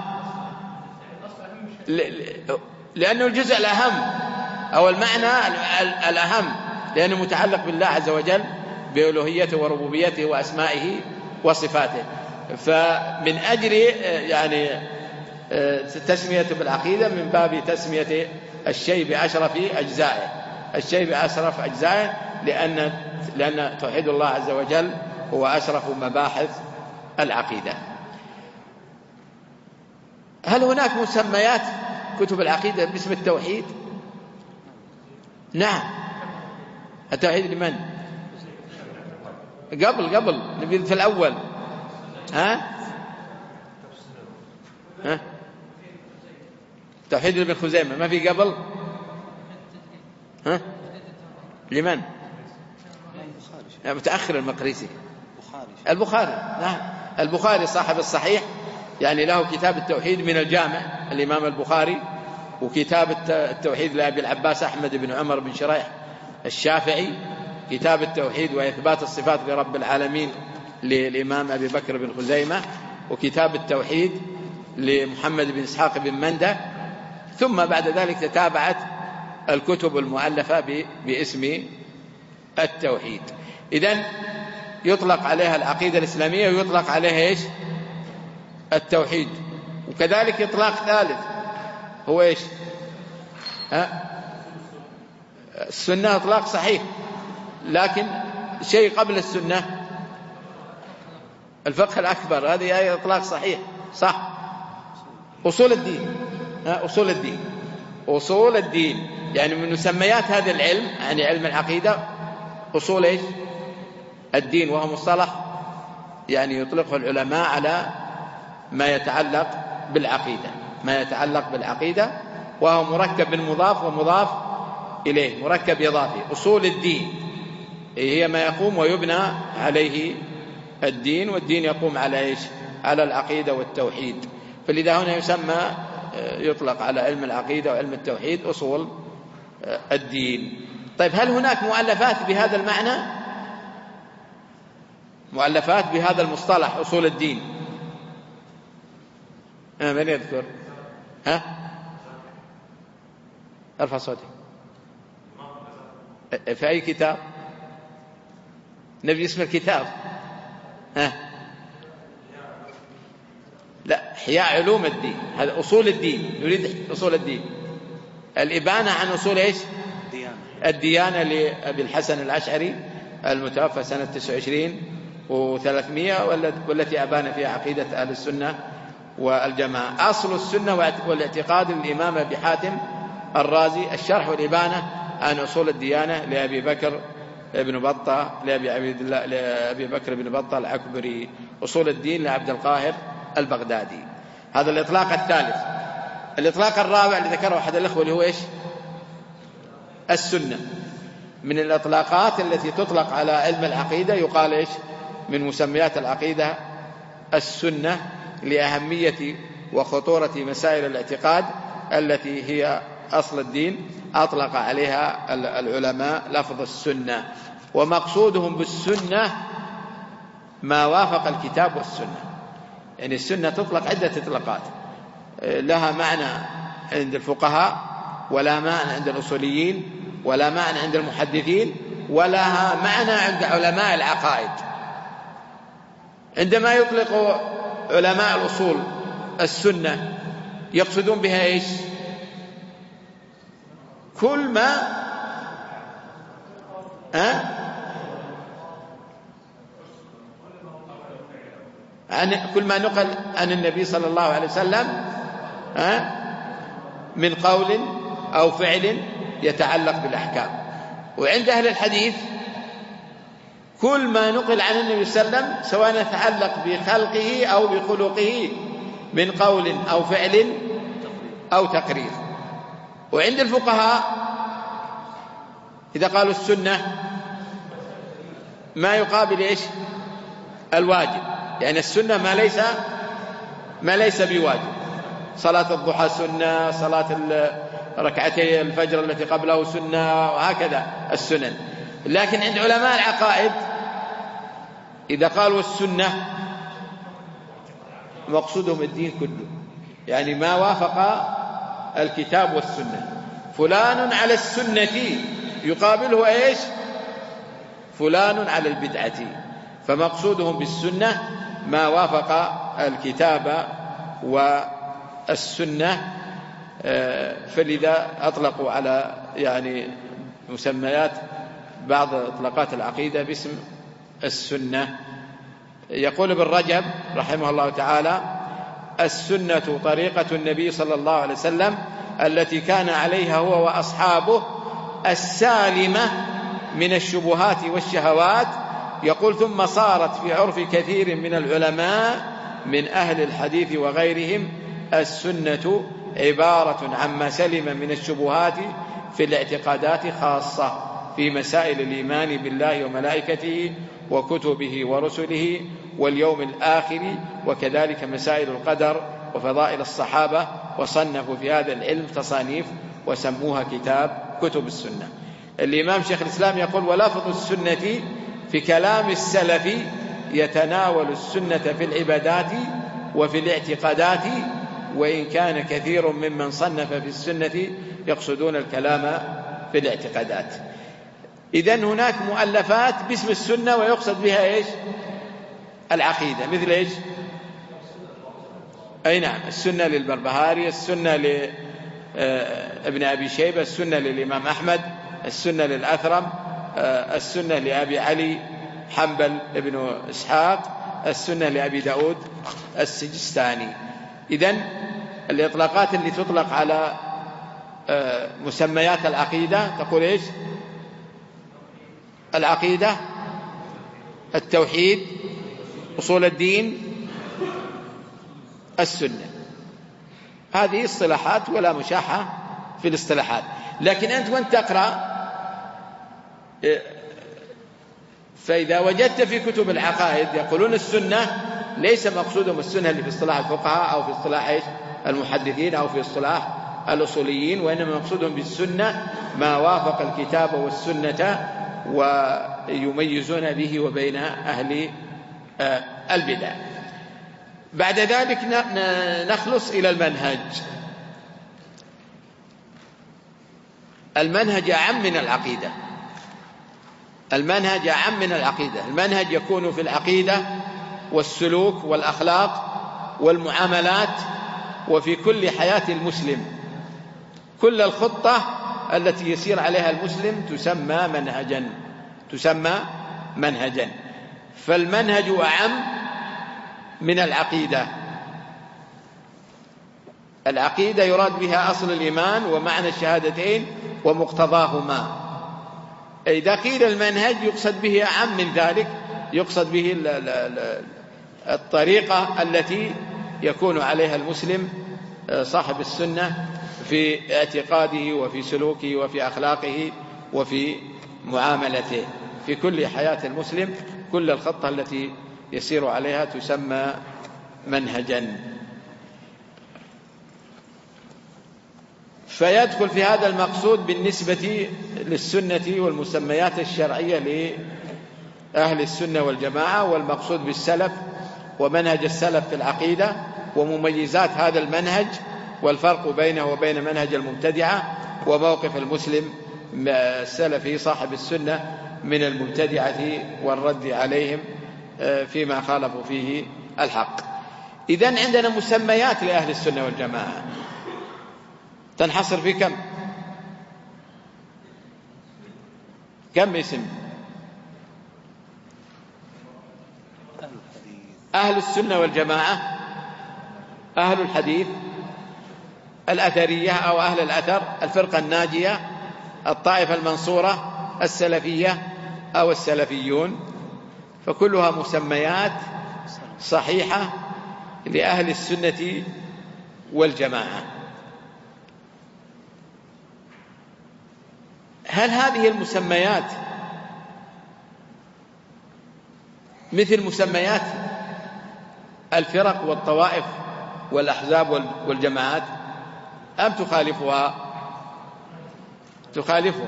لأنه الجزء الأهم أو المعنى الأهم، لأنه متعلق بالله عز وجل بألوهيته وربوبيته وأسمائه وصفاته. فمن أجل يعني تسميته بالعقيدة من باب تسمية الشيء بأشرف أجزائه، الشيء بأشرف أجزائه لأن لأن توحيد الله عز وجل هو أشرف مباحث العقيدة. هل هناك مسميات كتب العقيدة باسم التوحيد؟ نعم. التوحيد لمن؟ قبل قبل نبي في الأول. ها؟ ها؟ توحيد ابن خزيمة ما في قبل؟ ها؟ لمن؟ متأخر المقريسي. البخاري. نعم البخاري صاحب الصحيح، يعني له كتاب التوحيد من الجامع الإمام البخاري، وكتاب التوحيد لأبي العباس أحمد بن عمر بن شريح الشافعي، كتاب التوحيد وإثبات الصفات لرب العالمين للإمام أبي بكر بن خزيمة، وكتاب التوحيد لمحمد بن إسحاق بن مندة. ثم بعد ذلك تتابعت الكتب المؤلفة باسم التوحيد. إذن يطلق عليها العقيدة الإسلامية ويطلق عليها إيش؟ التوحيد. وكذلك إطلاق ثالث هو إيش؟ ها؟ السنة إطلاق صحيح، لكن شيء قبل السنة الفقه الأكبر، هذه أي إطلاق صحيح صح. أصول الدين. ها؟ أصول الدين أصول الدين يعني من مسميات هذا العلم، يعني علم العقيدة أصول إيش؟ الدين، وهو مصطلح يعني يطلقه العلماء على ما يتعلق بالعقيدة، ما يتعلق بالعقيدة، وهو مركب من مضاف ومضاف إليه، مركب إضافي. أصول الدين هي ما يقوم ويبنى عليه الدين، والدين يقوم على إيش؟ على العقيدة والتوحيد. فلذا هنا يسمى يطلق على علم العقيدة وعلم التوحيد أصول الدين. طيب هل هناك مؤلفات بهذا المعنى؟ مؤلفات بهذا المصطلح أصول الدين؟ آه من يذكر؟ ها؟ ارفع صوتي. في أي كتاب؟ نبي اسم الكتاب. ها؟ لا، إحياء علوم الدين، هذا أصول الدين، نريد أصول الدين. الإبانة عن أصول إيش؟ الديانة. الديانة لأبي الحسن الأشعري المتوفى سنة تسعة وعشرين وثلاثمائة، والتي أبان فيها عقيدة أهل السنة والجماعة. أصل السنة والاعتقاد للإمام أبي حاتم الرازي. الشرح والإبانة عن أصول الديانة لأبي بكر بن بطة لأبي, لأبي بكر بن بطة العكبري. أصول الدين لعبد القاهر البغدادي. هذا الإطلاق الثالث. الإطلاق الرابع اللي ذكره أحد الأخوة اللي هو إيش؟ السنة. من الإطلاقات التي تطلق على علم العقيدة يقال إيش؟ من مسميات العقيدة السنة، لأهمية وخطورة مسائل الاعتقاد التي هي أصل الدين. أطلق عليها العلماء لفظ السنة، ومقصودهم بالسنة ما وافق الكتاب والسنة. يعني السنة تطلق عدة إطلاقات، لها معنى عند الفقهاء، ولا معنى عند الأصوليين، ولا معنى عند المحدثين، ولها معنى عند علماء العقائد. عندما يطلق علماء الأصول السنة يقصدون بها إيش؟ كل ما أه؟ عن كل ما نقل عن النبي صلى الله عليه وسلم أه؟ من قول أو فعل يتعلق بالأحكام. وعند أهل الحديث كل ما نقل عن النبي صلى الله عليه وسلم سواء يتعلق بخلقه أو بخلقه من قول أو فعل أو تقرير. وعند الفقهاء إذا قالوا السنة ما يقابل إيش؟ الواجب. يعني السنة ما ليس ما ليس بواجب. صلاة الضحى سنة، صلاة ركعتي الفجر التي قبله سنة، وهكذا السنن. لكن عند علماء العقائد إذا قالوا السنة مقصودهم الدين كله، يعني ما وافق الكتاب والسنة. فلان على السنة يقابله إيش؟ فلان على البدعة. فمقصودهم بالسنة ما وافق الكتاب والسنة. فلذا أطلقوا على يعني مسميات بعض إطلاقات العقيدة باسم السنة. يقول ابن رجب رحمه الله تعالى: السنة طريقة النبي صلى الله عليه وسلم التي كان عليها هو وأصحابه السالمة من الشبهات والشهوات. يقول: ثم صارت في عرف كثير من العلماء من أهل الحديث وغيرهم السنة عبارة عما سلم من الشبهات في الاعتقادات، خاصة في مسائل الإيمان بالله وملائكته وكتبه ورسله واليوم الآخر، وكذلك مسائل القدر وفضائل الصحابة. وصنفوا في هذا العلم تصانيف وسموها كتاب كتب السنة. الإمام شيخ الإسلام يقول: ولفظ السنة في كلام السلف يتناول السنة في العبادات وفي الاعتقادات، وإن كان كثير ممن صنف في السنة يقصدون الكلام في الاعتقادات. إذن هناك مؤلفات باسم السنة ويقصد بها إيش؟ العقيدة. مثل إيش؟ أي نعم، السنة للبربهاري، السنة لابن أبي شيبة، السنة للإمام أحمد، السنة للأثرم، السنة لأبي علي حنبل ابن إسحاق، السنة لأبي داود السجستاني. إذن الإطلاقات اللي تطلق على مسميات العقيدة تقول إيش؟ العقيدة، التوحيد، أصول الدين، السنة. هذه اصطلاحات ولا مشاحة في الاصطلاحات. لكن أنت وانت تقرأ فإذا وجدت في كتب العقائد يقولون السنة ليس مقصودهم السنة اللي في اصطلاح الفقهاء أو في اصطلاح المحدثين أو في اصطلاح الأصوليين، وإنما مقصودهم بالسنة ما وافق الكتاب والسنة، ويميزون به وبين أهل البدع. بعد ذلك نخلص إلى المنهج. المنهج أعم من العقيدة. المنهج أعم من العقيدة. المنهج يكون في العقيدة والسلوك والأخلاق والمعاملات وفي كل حياة المسلم. كل الخطة التي يسير عليها المسلم تسمى منهجا، تسمى منهجا. فالمنهج أعم من العقيدة. العقيدة يراد بها أصل الإيمان ومعنى الشهادتين ومقتضاهما. إذا قيل المنهج يقصد به أعم من ذلك، يقصد به الطريقة التي يكون عليها المسلم صاحب السنة في اعتقاده وفي سلوكه وفي أخلاقه وفي معاملته في كل حياة المسلم. كل الخطة التي يسير عليها تسمى منهجا. فيدخل في هذا المقصود بالنسبة للسنة والمسميات الشرعية لأهل السنة والجماعة، والمقصود بالسلف ومنهج السلف في العقيدة ومميزات هذا المنهج والفرق بينه وبين منهج المبتدعة، وموقف المسلم السلفي صاحب السنة من المبتدعة والرد عليهم فيما خالفوا فيه الحق. إذن عندنا مسميات لأهل السنة والجماعة تنحصر في كم؟ كم اسم؟ أهل السنة والجماعة، أهل الحديث، الأثرية أو أهل الأثر، الفرقة الناجية، الطائفة المنصورة، السلفية أو السلفيون. فكلها مسميات صحيحة لأهل السنة والجماعة. هل هذه المسميات مثل مسميات الفرق والطوائف والأحزاب والجماعات أم تخالفها؟ تخالفها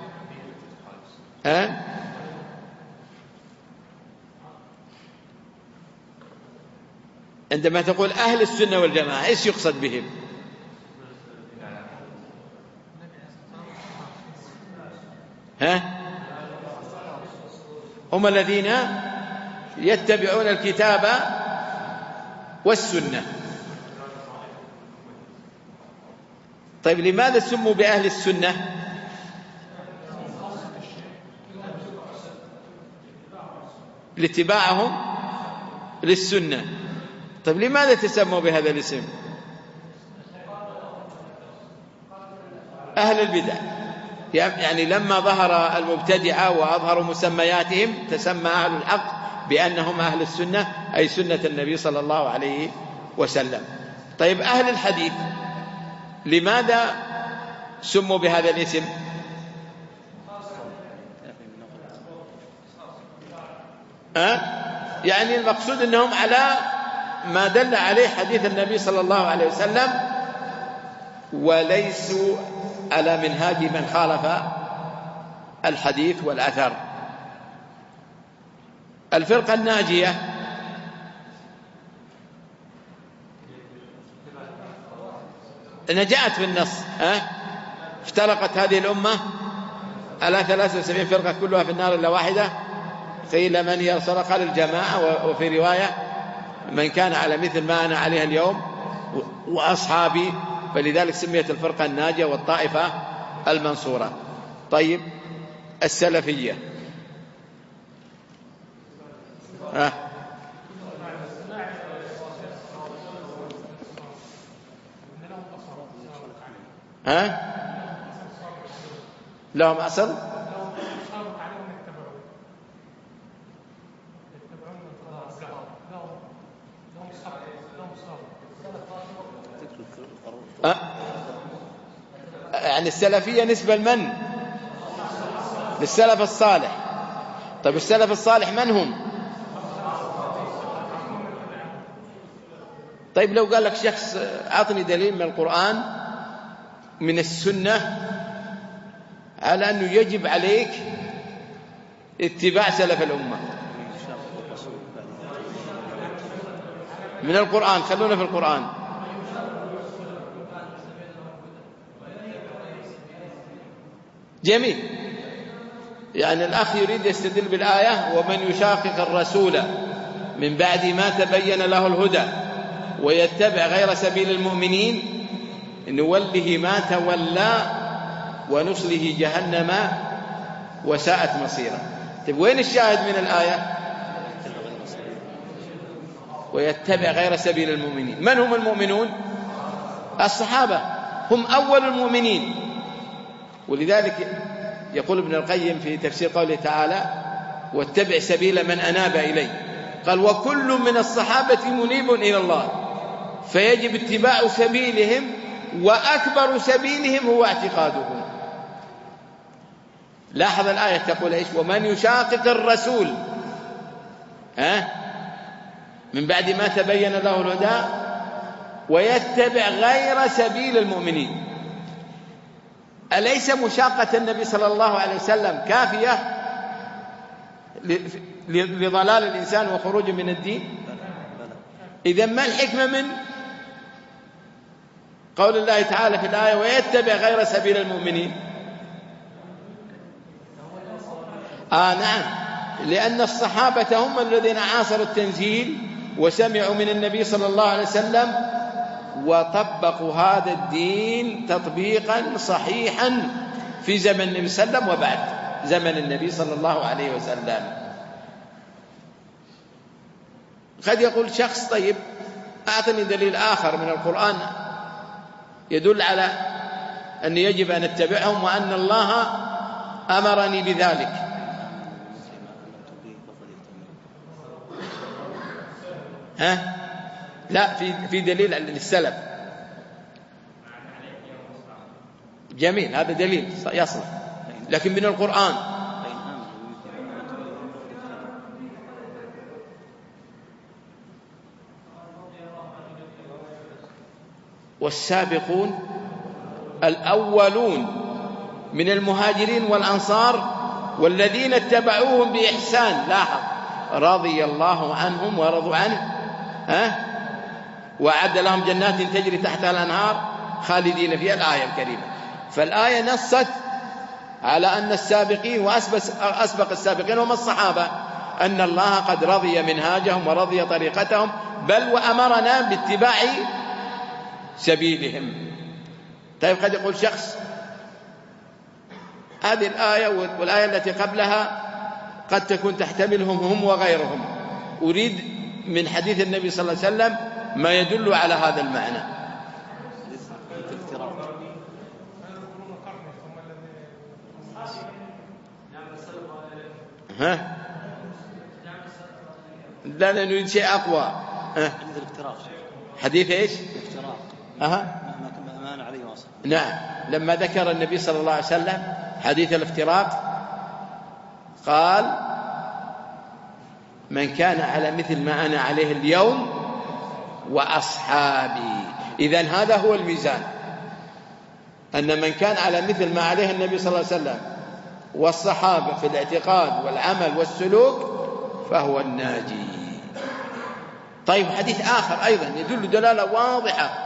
أه؟ عندما تقول أهل السنة والجماعة إيش يقصد بهم؟ ها؟ هم الذين يتبعون الكتاب والسنة. طيب لماذا سموا بأهل السنة؟ لاتباعهم للسنة. طيب لماذا تسموا بهذا الاسم؟ أهل البدع، يعني لما ظهر المبتدعة وأظهروا مسمياتهم تسمى أهل الحق بأنهم أهل السنة، أي سنة النبي صلى الله عليه وسلم. طيب أهل الحديث لماذا سموا بهذا الاسم؟ أه؟ يعني المقصود أنهم على ما دل عليه حديث النبي صلى الله عليه وسلم، وليسوا على منهاج من خالف الحديث والأثر. الفرقة الناجية نجأت بالنص، أه؟ افترقت هذه الأمة على ثلاثة وسبعين فرقة كلها في النار إلا واحدة. قيل من هي الرسول؟ قال الجماعة، وفي رواية من كان على مثل ما أنا عليه اليوم وأصحابي. فلذلك سميت الفرقة الناجية والطائفة المنصورة. طيب السلفية ها ها لهم أصل؟ أه؟ يعني السلفية نسبة لمن؟ للسلف الصالح. طيب السلف الصالح من هم؟ طيب لو قال لك شخص أعطني دليل من القرآن من السنة على أنه يجب عليك اتباع سلف الأمة من القرآن، خلونا في القرآن. جميل. يعني الأخ يريد يستدل بالآية ومن يشاقق الرسول من بعد ما تبين له الهدى ويتبع غير سبيل المؤمنين نوله ما تولى ونصله جهنم وساءت مصيرا. طيب وين الشاهد من الآية؟ ويتبع غير سبيل المؤمنين. من هم المؤمنون؟ الصحابة هم أول المؤمنين، ولذلك يقول ابن القيم في تفسير قوله تعالى واتبع سبيل من أناب إليه، قال وكل من الصحابة منيب إلى الله، فيجب اتباع سبيلهم، وأكبر سبيلهم هو اعتقادهم. لاحظ الآية تقول إيش؟ ومن يشاقق الرسول ها من بعد ما تبين له الهدى ويتبع غير سبيل المؤمنين. أليس مشاقة النبي صلى الله عليه وسلم كافية لضلال الإنسان وخروجه من الدين؟ إذن ما الحكمة من قول الله تعالى في الآية ويتبع غير سبيل المؤمنين؟ آه نعم، لأن الصحابة هم الذين عاصروا التنزيل وسمعوا من النبي صلى الله عليه وسلم وطبقوا هذا الدين تطبيقا صحيحا في زمن النبي صلى الله عليه وسلم وبعد زمن النبي صلى الله عليه وسلم. قد يقول شخص طيب أعطني دليل آخر من القرآن يدل على أن يجب أن اتبعهم وأن الله أمرني بذلك. ها؟ لا، في في دليل للسلف. جميل، هذا دليل يصلح، لكن من القرآن. والسابقون الأولون من المهاجرين والأنصار والذين اتبعوهم بإحسان، لاحظ، رضي الله عنهم ورضوا عنه، ها؟ وأعد لهم جنات تجري تحتها الأنهار خالدين فيها، الآية الكريمة. فالآية نصت على أن السابقين وأسبق السابقين هم الصحابة، أن الله قد رضي منهاجهم ورضي طريقتهم، بل وأمرنا باتباع سبيلهم. طيب قد يقول شخص هذه الآية والآية التي قبلها قد تكون تحتملهم هم وغيرهم، أريد من حديث النبي صلى الله عليه وسلم ما يدل على هذا المعنى. ها؟ لا لا، نريد شيء أقوى. ها؟ حديث إيش؟ أها. نعم، لما ذكر النبي صلى الله عليه وسلم حديث الافتراق قال من كان على مثل ما أنا عليه اليوم وأصحابي. إذن هذا هو الميزان، أن من كان على مثل ما عليه النبي صلى الله عليه وسلم والصحابة في الاعتقاد والعمل والسلوك فهو الناجي. طيب حديث آخر أيضا يدل دلالة واضحة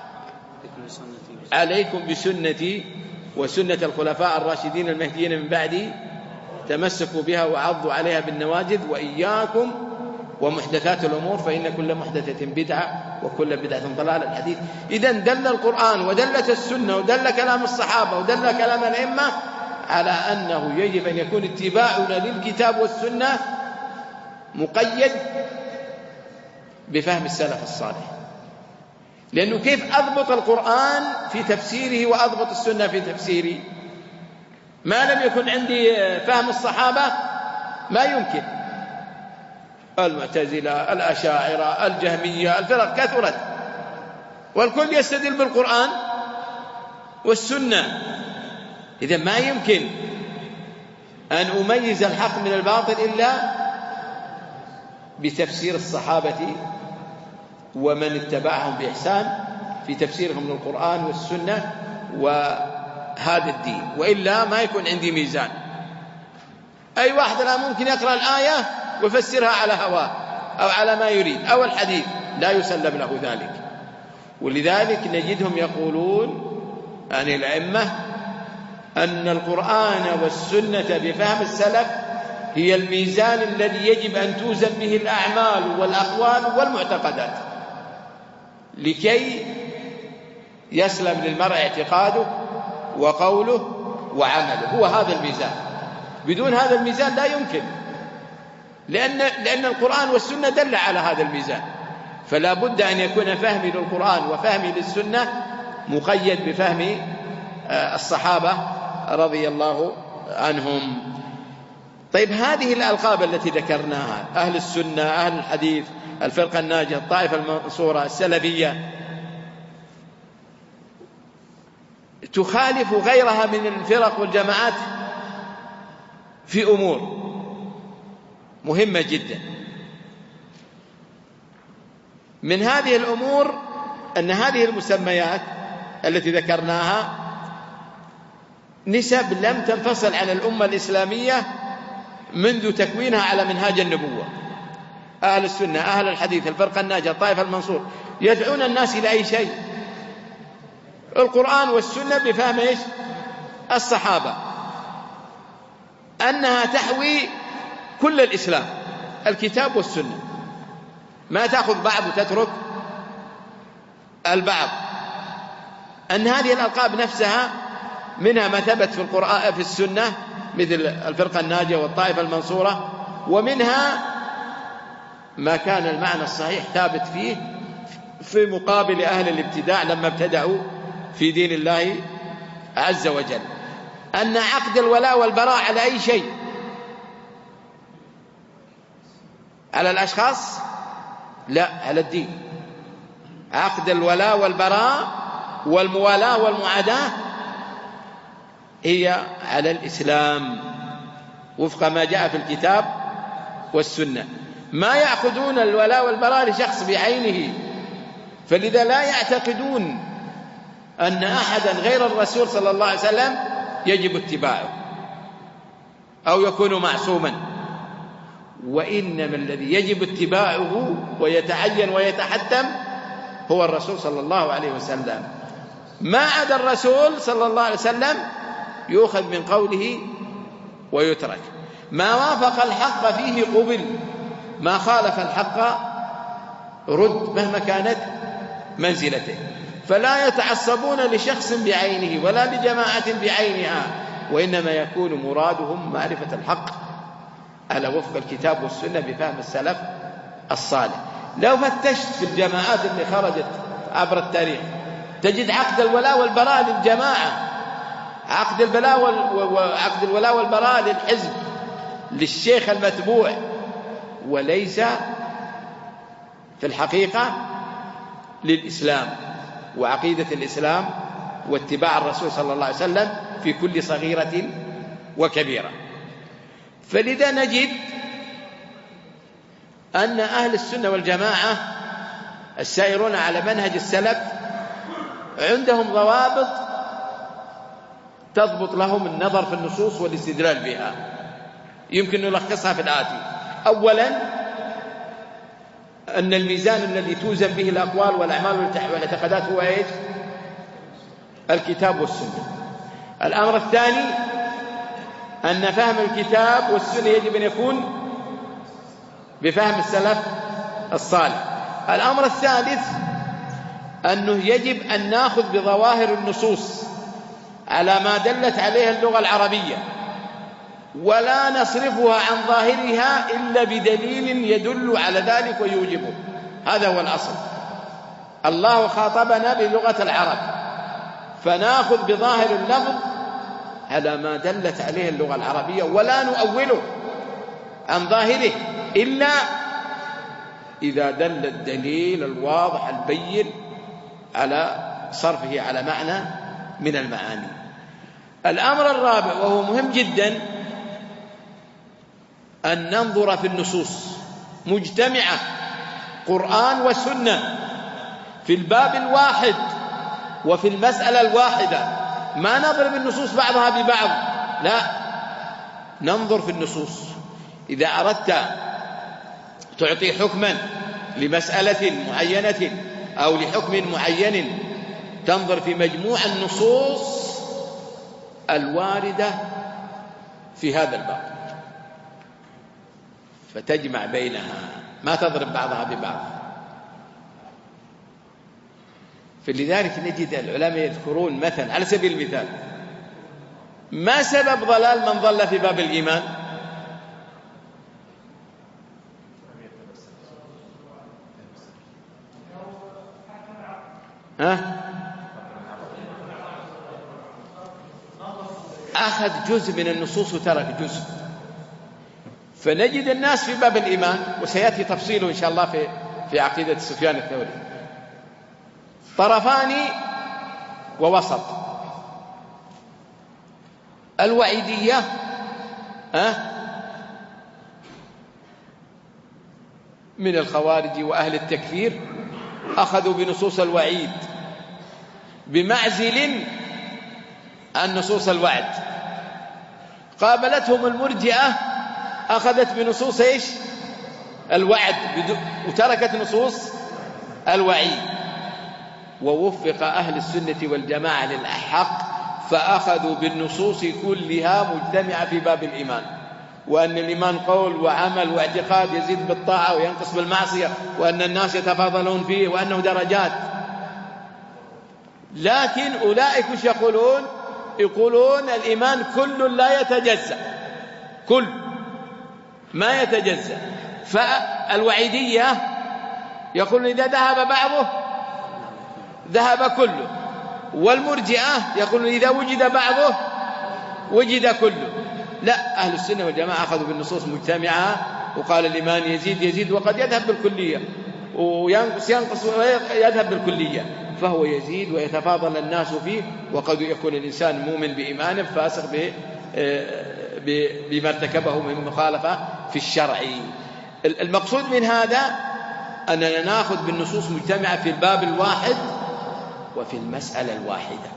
عليكم بسنتي وسنة الخلفاء الراشدين المهديين من بعدي تمسكوا بها وعضوا عليها بالنواجذ وإياكم ومحدثات الأمور فإن كل محدثة بدعة وكل بدعة ضلالة. الحديث إذن دل القرآن ودلت السنة ودل كلام الصحابة ودل كلام الأئمة على أنه يجب أن يكون اتباعنا للكتاب والسنة مقيد بفهم السلف الصالح. لأنه كيف أضبط القرآن في تفسيره وأضبط السنة في تفسيره؟ ما لم يكن عندي فهم الصحابة ما يمكن. المعتزلة، الأشاعرة، الجهمية، الفرق كثرت والكل يستدل بالقرآن والسنة. إذن ما يمكن أن أميز الحق من الباطل إلا بتفسير الصحابة ومن اتبعهم بإحسان في تفسيرهم للقرآن والسنة وهذا الدين، وإلا ما يكون عندي ميزان. أي واحد الآن ممكن يقرأ الآية ويفسرها على هواه أو على ما يريد أو الحديث، لا يسلم له ذلك. ولذلك نجدهم يقولون عن الأئمة أن القرآن والسنة بفهم السلف هي الميزان الذي يجب أن توزن به الأعمال والأقوال والمعتقدات لكي يسلم للمرء اعتقاده وقوله وعمله. هو هذا الميزان، بدون هذا الميزان لا يمكن، لأن, لأن القرآن والسنة دل على هذا الميزان. فلا بد أن يكون فهمي للقرآن وفهمي للسنة مقيد بفهم الصحابة رضي الله عنهم. طيب هذه الألقاب التي ذكرناها، أهل السنة، أهل الحديث، الفرقة الناجية، الطائفة المنصورة، السلفية، تخالف غيرها من الفرق والجماعات في أمور مهمة جدا. من هذه الأمور أن هذه المسميات التي ذكرناها نسب لم تنفصل عن الأمة الإسلامية منذ تكوينها على منهاج النبوة. أهل السنة، أهل الحديث، الفرقة الناجية، الطائفة المنصور، يدعون الناس إلى أي شيء؟ القرآن والسنة بفهم إيش؟ الصحابة، أنها تحوي كل الإسلام، الكتاب والسنة، ما تأخذ بعض وتترك البعض. أن هذه الألقاب نفسها منها ما ثبت في القرآن في السنة مثل الفرقة الناجية والطائفة المنصورة، ومنها ما كان المعنى الصحيح ثابت فيه في مقابل أهل الابتداع لما ابتدعوا في دين الله عز وجل. أن عقد الولاء والبراء على أي شيء؟ على الأشخاص؟ لا، على الدين. عقد الولاء والبراء والموالاة والمعاداة هي على الإسلام وفق ما جاء في الكتاب والسنة. ما يأخذون الولاء والبراء لشخص بعينه، فلذا لا يعتقدون أن أحدا غير الرسول صلى الله عليه وسلم يجب اتباعه أو يكون معصوما، وإنما الذي يجب اتباعه ويتعين ويتحتم هو الرسول صلى الله عليه وسلم. ما عدا الرسول صلى الله عليه وسلم يؤخذ من قوله ويترك. ما وافق الحق فيه قبل، ما خالف الحق رد مهما كانت منزلته. فلا يتعصبون لشخص بعينه ولا لجماعة بعينها، وإنما يكون مرادهم معرفة الحق على وفق الكتاب والسنة بفهم السلف الصالح. لو فتشت في الجماعات اللي خرجت عبر التاريخ تجد عقد الولاء والبراء للجماعة، عقد الولاء وعقد الولاء والبراء للحزب، للشيخ المتبوع، وليس في الحقيقة للإسلام وعقيدة الإسلام واتباع الرسول صلى الله عليه وسلم في كل صغيرة وكبيرة. فلذا نجد أن أهل السنة والجماعة السائرون على منهج السلف عندهم ضوابط تضبط لهم النظر في النصوص والاستدلال بها. يمكن نلخصها في الآتي: أولا، أن الميزان الذي توزن به الأقوال والأعمال والاعتقادات هو إيش؟ الكتاب والسنة. الأمر الثاني، أن فهم الكتاب والسنة يجب أن يكون بفهم السلف الصالح. الأمر الثالث، أنه يجب أن نأخذ بظواهر النصوص على ما دلت عليها اللغة العربية، ولا نصرفها عن ظاهرها إلا بدليل يدل على ذلك ويوجبه. هذا هو الأصل. الله خاطبنا بلغة العرب، فنأخذ بظاهر اللفظ على ما دلت عليه اللغة العربية، ولا نؤوله عن ظاهره إلا إذا دل الدليل الواضح البين على صرفه على معنى من المعاني. الأمر الرابع وهو مهم جدا، أن ننظر في النصوص مجتمعة قرآن وسنة في الباب الواحد وفي المسألة الواحدة، ما نضرب النصوص بعضها ببعض، لا، ننظر في النصوص. إذا أردت تعطي حكما لمسألة معينة أو لحكم معين تنظر في مجموع النصوص الواردة في هذا الباب فتجمع بينها، ما تضرب بعضها ببعض. فلذلك نجد العلماء يذكرون مثلا على سبيل المثال: ما سبب ضلال من ضل في باب الإيمان؟ ها؟ أخذ جزء من النصوص وترك جزء. فنجد الناس في باب الإيمان، وسيأتي تفصيله إن شاء الله في في عقيدة سفيان الثوري، طرفان ووسط. الوعيدية ها من الخوارج وأهل التكفير أخذوا بنصوص الوعيد بمعزل عن نصوص الوعد. قابلتهم المرجئة أخذت بنصوص إيش؟ الوعد وتركت نصوص الوعيد. ووفق أهل السنة والجماعة للحق فأخذوا بالنصوص كلها مجتمعة في باب الإيمان، وأن الإيمان قول وعمل واعتقاد يزيد بالطاعة وينقص بالمعصية، وأن الناس يتفاضلون فيه، وأنه درجات. لكن أولئك وش يقولون؟ يقولون الإيمان كل لا يتجزأ، كل ما يتجزأ. فالوعيدية يقولون إذا ذهب بعضه ذهب كله، والمرجئة يقولون إذا وجد بعضه وجد كله. لا، أهل السنة والجماعة أخذوا بالنصوص مجتمعة وقال الإيمان يزيد يزيد وقد يذهب بالكلية، وينقص ينقص ويذهب بالكلية، فهو يزيد ويتفاضل الناس فيه. وقد يكون الإنسان مؤمن بإيمانه فاسق بما ارتكبه من مخالفة في الشرع. المقصود من هذا أننا نأخذ بالنصوص مجتمعة في الباب الواحد وفي المسألة الواحدة.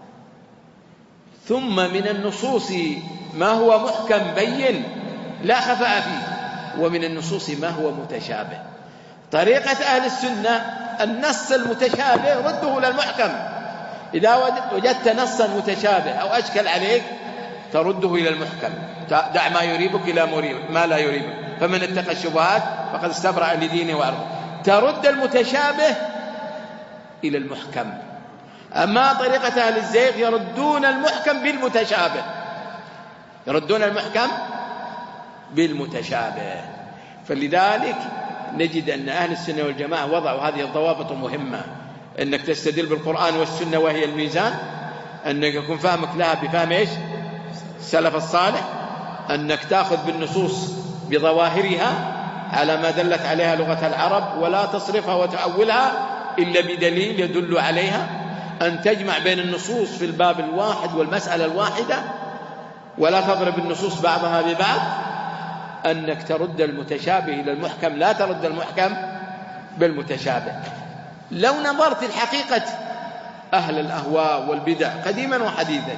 ثم من النصوص ما هو محكم بين لا خفاء فيه، ومن النصوص ما هو متشابه. طريقة أهل السنة النص المتشابه رده للمحكم. إذا وجدت نصا متشابه أو أشكل عليك ترده إلى المحكم، دع ما يريبك إلى ما لا يريبك، فمن اتقى الشبهات فقد استبرأ لدينه وعرضه. ترد المتشابه إلى المحكم. أما طريقة أهل الزيغ يردون المحكم بالمتشابه، يردون المحكم بالمتشابه. فلذلك نجد أن أهل السنة والجماعة وضعوا هذه الضوابط مهمة: أنك تستدل بالقرآن والسنة وهي الميزان، أنك يكون فهمك لها بفهم إيش؟ السلف الصالح، أنك تأخذ بالنصوص بظواهرها على ما دلت عليها لغة العرب ولا تصرفها وتأولها إلا بدليل يدل عليها، أن تجمع بين النصوص في الباب الواحد والمسألة الواحدة ولا تضرب النصوص بعضها ببعض، أنك ترد المتشابه إلى المحكم لا ترد المحكم بالمتشابه. لو نظرت الحقيقة أهل الأهواء والبدع قديما وحديثا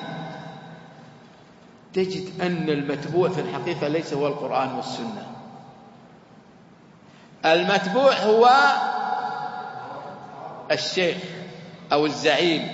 تجد أن المتبوع في الحقيقة ليس هو القرآن والسنة. المتبوع هو الشيخ أو الزعيم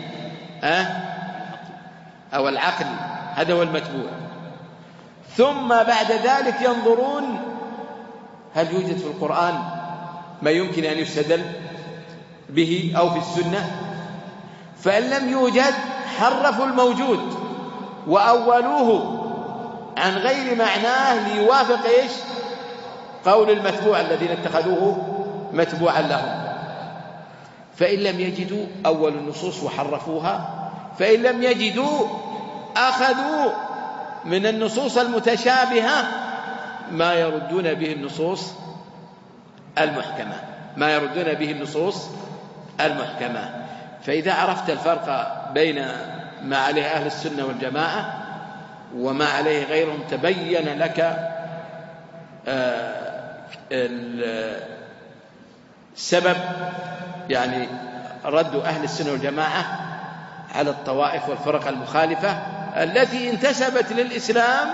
أو العقل، هذا هو المتبوع. ثم بعد ذلك ينظرون هل يوجد في القرآن ما يمكن أن يستدل به أو في السنة، فإن لم يوجد حرفوا الموجود وأولوه عن غير معناه ليوافق إيش؟ قول المتبوع الذين اتخذوه متبوعا لهم. فإن لم يجدوا أول النصوص وحرفوها، فإن لم يجدوا أخذوا من النصوص المتشابهة ما يردون به النصوص المحكمة، ما يردون به النصوص المحكمة. فإذا عرفت الفرق بين ما عليه أهل السنة والجماعة وما عليه غيرهم تبين لك السبب، يعني رد أهل السنة والجماعة على الطوائف والفرق المخالفة التي انتسبت للإسلام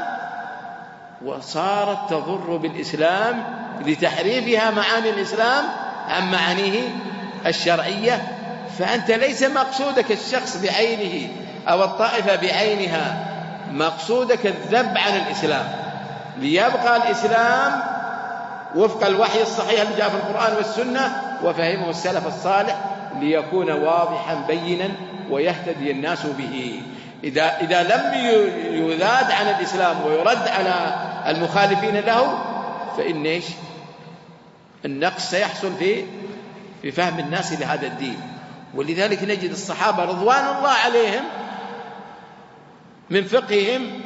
وصارت تضر بالإسلام لتحريفها معاني الإسلام عن معانيه الشرعية. فأنت ليس مقصودك الشخص بعينه أو الطائفة بعينها، مقصودك الذب عن الإسلام ليبقى الإسلام وفق الوحي الصحيح اللي جاء في القرآن والسنة وفهمه السلف الصالح ليكون واضحا بينا ويهتدي الناس به. إذا, إذا لم يذاد عن الإسلام ويرد على المخالفين له فإن إيش؟ النقص سيحصل في في فهم الناس لهذا الدين. ولذلك نجد الصحابة رضوان الله عليهم من فقههم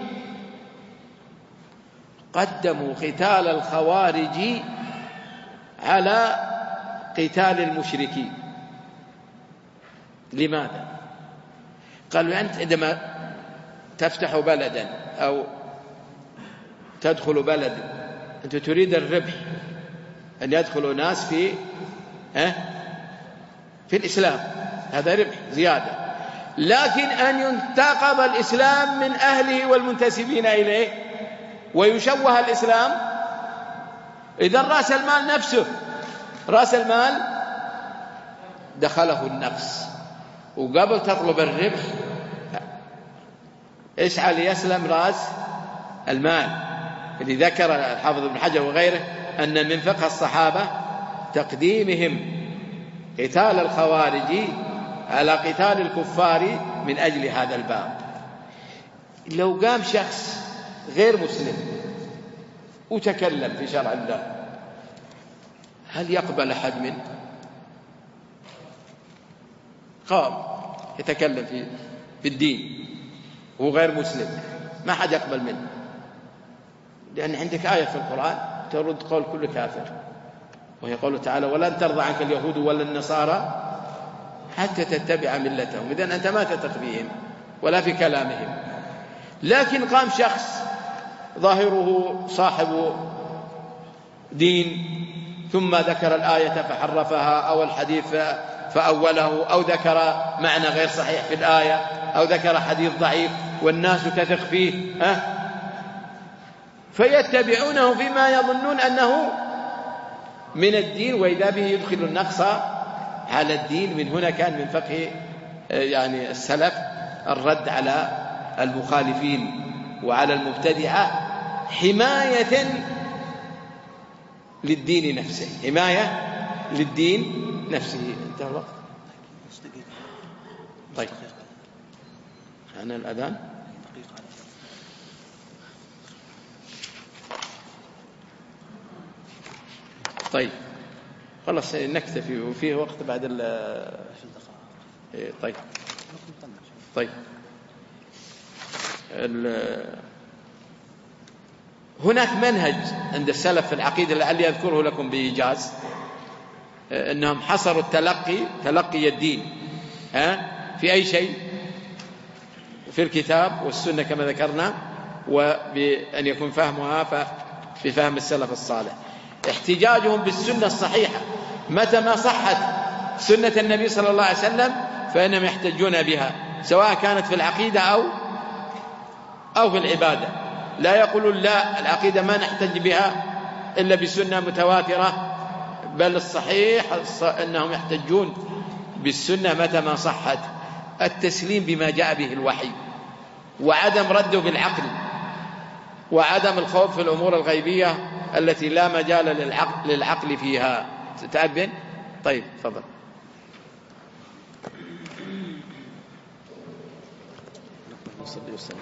قدموا قتال الخوارج على قتال المشركين. لماذا؟ قالوا أنت عندما تفتح بلدا أو تدخل بلدا أنت تريد الربح، أن يدخل ناس في في الإسلام، هذا ربح زيادة، لكن أن ينتقض الإسلام من أهله والمنتسبين إليه ويشوه الإسلام، إذا رأس المال نفسه، رأس المال دخله النفس، وقبل تطلب الربح اسعى ليسلم رأس المال. اللي ذكر الحافظ ابن حجر وغيره أن من فقه الصحابة تقديمهم قتال الخوارج على قتال الكفار من أجل هذا الباب. لو قام شخص غير مسلم وتكلم في شرع الله، هل يقبل أحد منه؟ قام يتكلم في في الدين وهو غير مسلم، ما حد يقبل منه، لأن عندك آية في القرآن ترد قول كل كافر، وهي قوله تعالى: ولن ترضى عنك اليهود ولا النصارى حتى تتبع ملتهم. إذن أنت ما تثق فيهم ولا في كلامهم. لكن قام شخص ظاهره صاحب دين ثم ذكر الآية فحرفها أو الحديث فأوله أو ذكر معنى غير صحيح في الآية أو ذكر حديث ضعيف والناس تثق فيه، أه؟ فيتبعونه فيما يظنون أنه من الدين، وإذا به يدخل النقص على الدين. من هنا كان من فقه يعني السلف الرد على المخالفين وعلى المبتدعة حماية للدين نفسه، حماية للدين نفسه. انتهى الوقت. طيب أنا الأذان طيب خلاص نكتفي، وفيه وقت بعد ال طيب طيب هناك منهج عند السلف في العقيدة لعلي أذكره لكم بإيجاز، أنهم حصروا التلقي تلقي الدين ها في أي شيء في الكتاب والسنة كما ذكرنا، وبأن يكون فهمها بفهم السلف الصالح. احتجاجهم بالسنة الصحيحة، متى ما صحت سنة النبي صلى الله عليه وسلم فإنهم يحتجون بها، سواء كانت في العقيدة أو أو في العبادة. لا يقولون لا العقيدة ما نحتج بها إلا بسنة متواترة، بل الصحيح أنهم يحتجون بالسنة متى ما صحت. التسليم بما جاء به الوحي، وعدم رده بالعقل، وعدم الخوض في الأمور الغيبية التي لا مجال للعقل, للعقل فيها. تتأبن؟ طيب تفضل. صلي وسلم.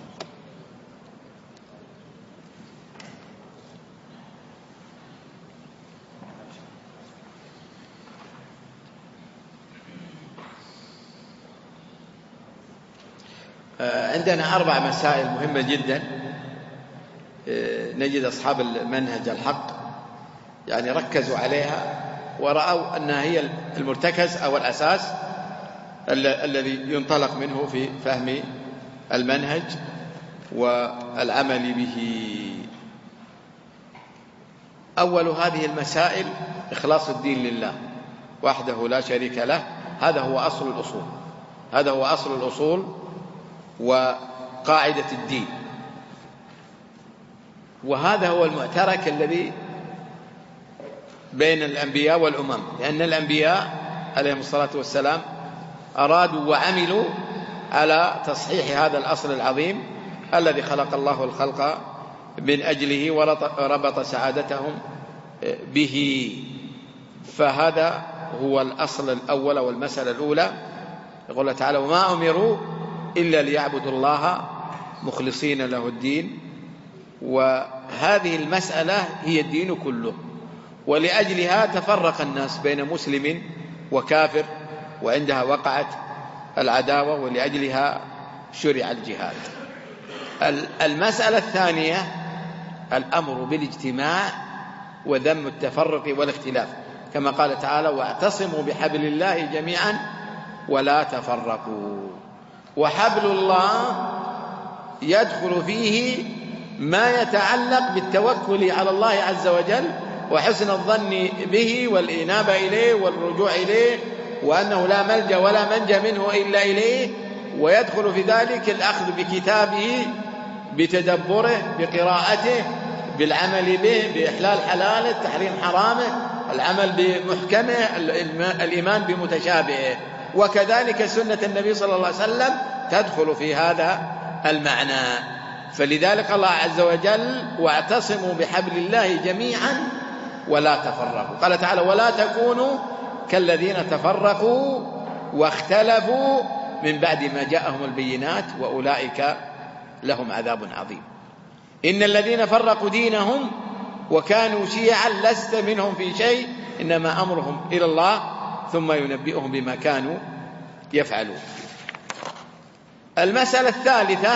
عندنا أربع مسائل مهمة جدا نجد أصحاب المنهج الحق يعني ركزوا عليها ورأوا أنها هي المرتكز أو الأساس الذي ينطلق منه في فهم المنهج والعمل به. أول هذه المسائل إخلاص الدين لله وحده لا شريك له، هذا هو أصل الأصول، هذا هو أصل الأصول وقاعدة الدين، وهذا هو المعترك الذي بين الأنبياء والأمم، لأن الأنبياء عليهم الصلاة والسلام أرادوا وعملوا على تصحيح هذا الأصل العظيم الذي خلق الله الخلق من أجله وربط سعادتهم به. فهذا هو الأصل الأول والمسألة الأولى. يقول تعالى: وما أمروا إلا ليعبدوا الله مخلصين له الدين. وهذه المسألة هي الدين كله، ولأجلها تفرق الناس بين مسلم وكافر، وعندها وقعت العداوة، ولأجلها شرع الجهاد. المسألة الثانية الأمر بالاجتماع وذم التفرق والاختلاف، كما قال تعالى: واعتصموا بحبل الله جميعا ولا تفرقوا. وحبل الله يدخل فيه ما يتعلق بالتوكل على الله عز وجل وحسن الظن به والإنابة إليه والرجوع إليه، وأنه لا ملجأ ولا منجى منه إلا إليه. ويدخل في ذلك الأخذ بكتابه بتدبره بقراءته بالعمل به بإحلال حلاله تحريم حرامه، العمل بمحكمه، الإيمان بمتشابهه. وكذلك سنة النبي صلى الله عليه وسلم تدخل في هذا المعنى. فلذلك الله عز وجل: واعتصموا بحبل الله جميعا ولا تفرقوا. قال تعالى: ولا تكونوا كالذين تفرقوا واختلفوا من بعد ما جاءهم البينات وأولئك لهم عذاب عظيم. إن الذين فرقوا دينهم وكانوا شيعا لست منهم في شيء إنما أمرهم إلى الله ثم ينبئهم بما كانوا يفعلون. المسألة الثالثة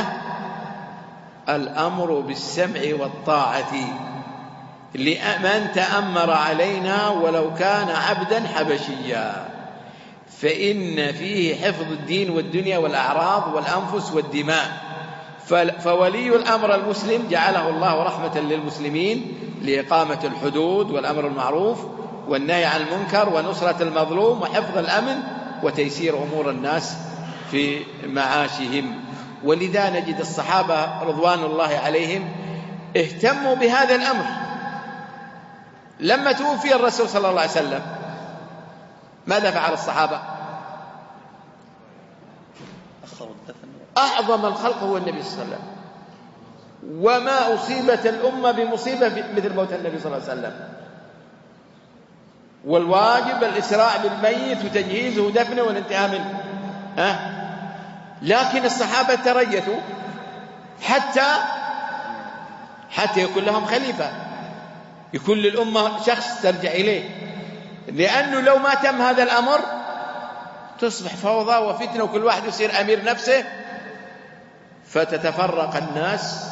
الأمر بالسمع والطاعة لمن تأمر علينا ولو كان عبدا حبشيا، فإن فيه حفظ الدين والدنيا والأعراض والأنفس والدماء. فولي الأمر المسلم جعله الله رحمة للمسلمين لإقامة الحدود والأمر المعروف والنهي عن المنكر ونصرة المظلوم وحفظ الأمن وتيسير أمور الناس في معاشهم. ولذا نجد الصحابة رضوان الله عليهم اهتموا بهذا الأمر. لما توفي الرسول صلى الله عليه وسلم ماذا فعل الصحابة؟ أعظم الخلق هو النبي صلى الله عليه وسلم، وما أصيبت الأمة بمصيبة مثل موت النبي صلى الله عليه وسلم. والواجب الإسراع بالميت وتجهيزه ودفنه والانتهاء منه. ها؟ لكن الصحابة تريثوا حتى حتى يكون لهم خليفة، يكون للأمة شخص ترجع إليه، لأنه لو ما تم هذا الأمر تصبح فوضى وفتنة وكل واحد يصير أمير نفسه، فتتفرق الناس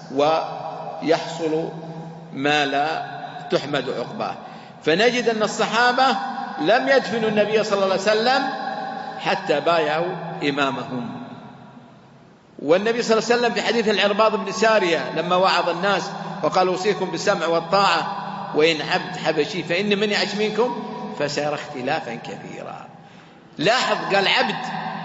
ويحصل ما لا تحمد عقباه. فنجد أن الصحابة لم يدفنوا النبي صلى الله عليه وسلم حتى بايعوا إمامهم. والنبي صلى الله عليه وسلم في حديث العرباض بن سارية لما وعظ الناس وقال: أوصيكم بالسمع والطاعة وإن عبد حبشي فإن من يعش منكم فسيرى اختلافا كثيرا. لاحظ قال عبد،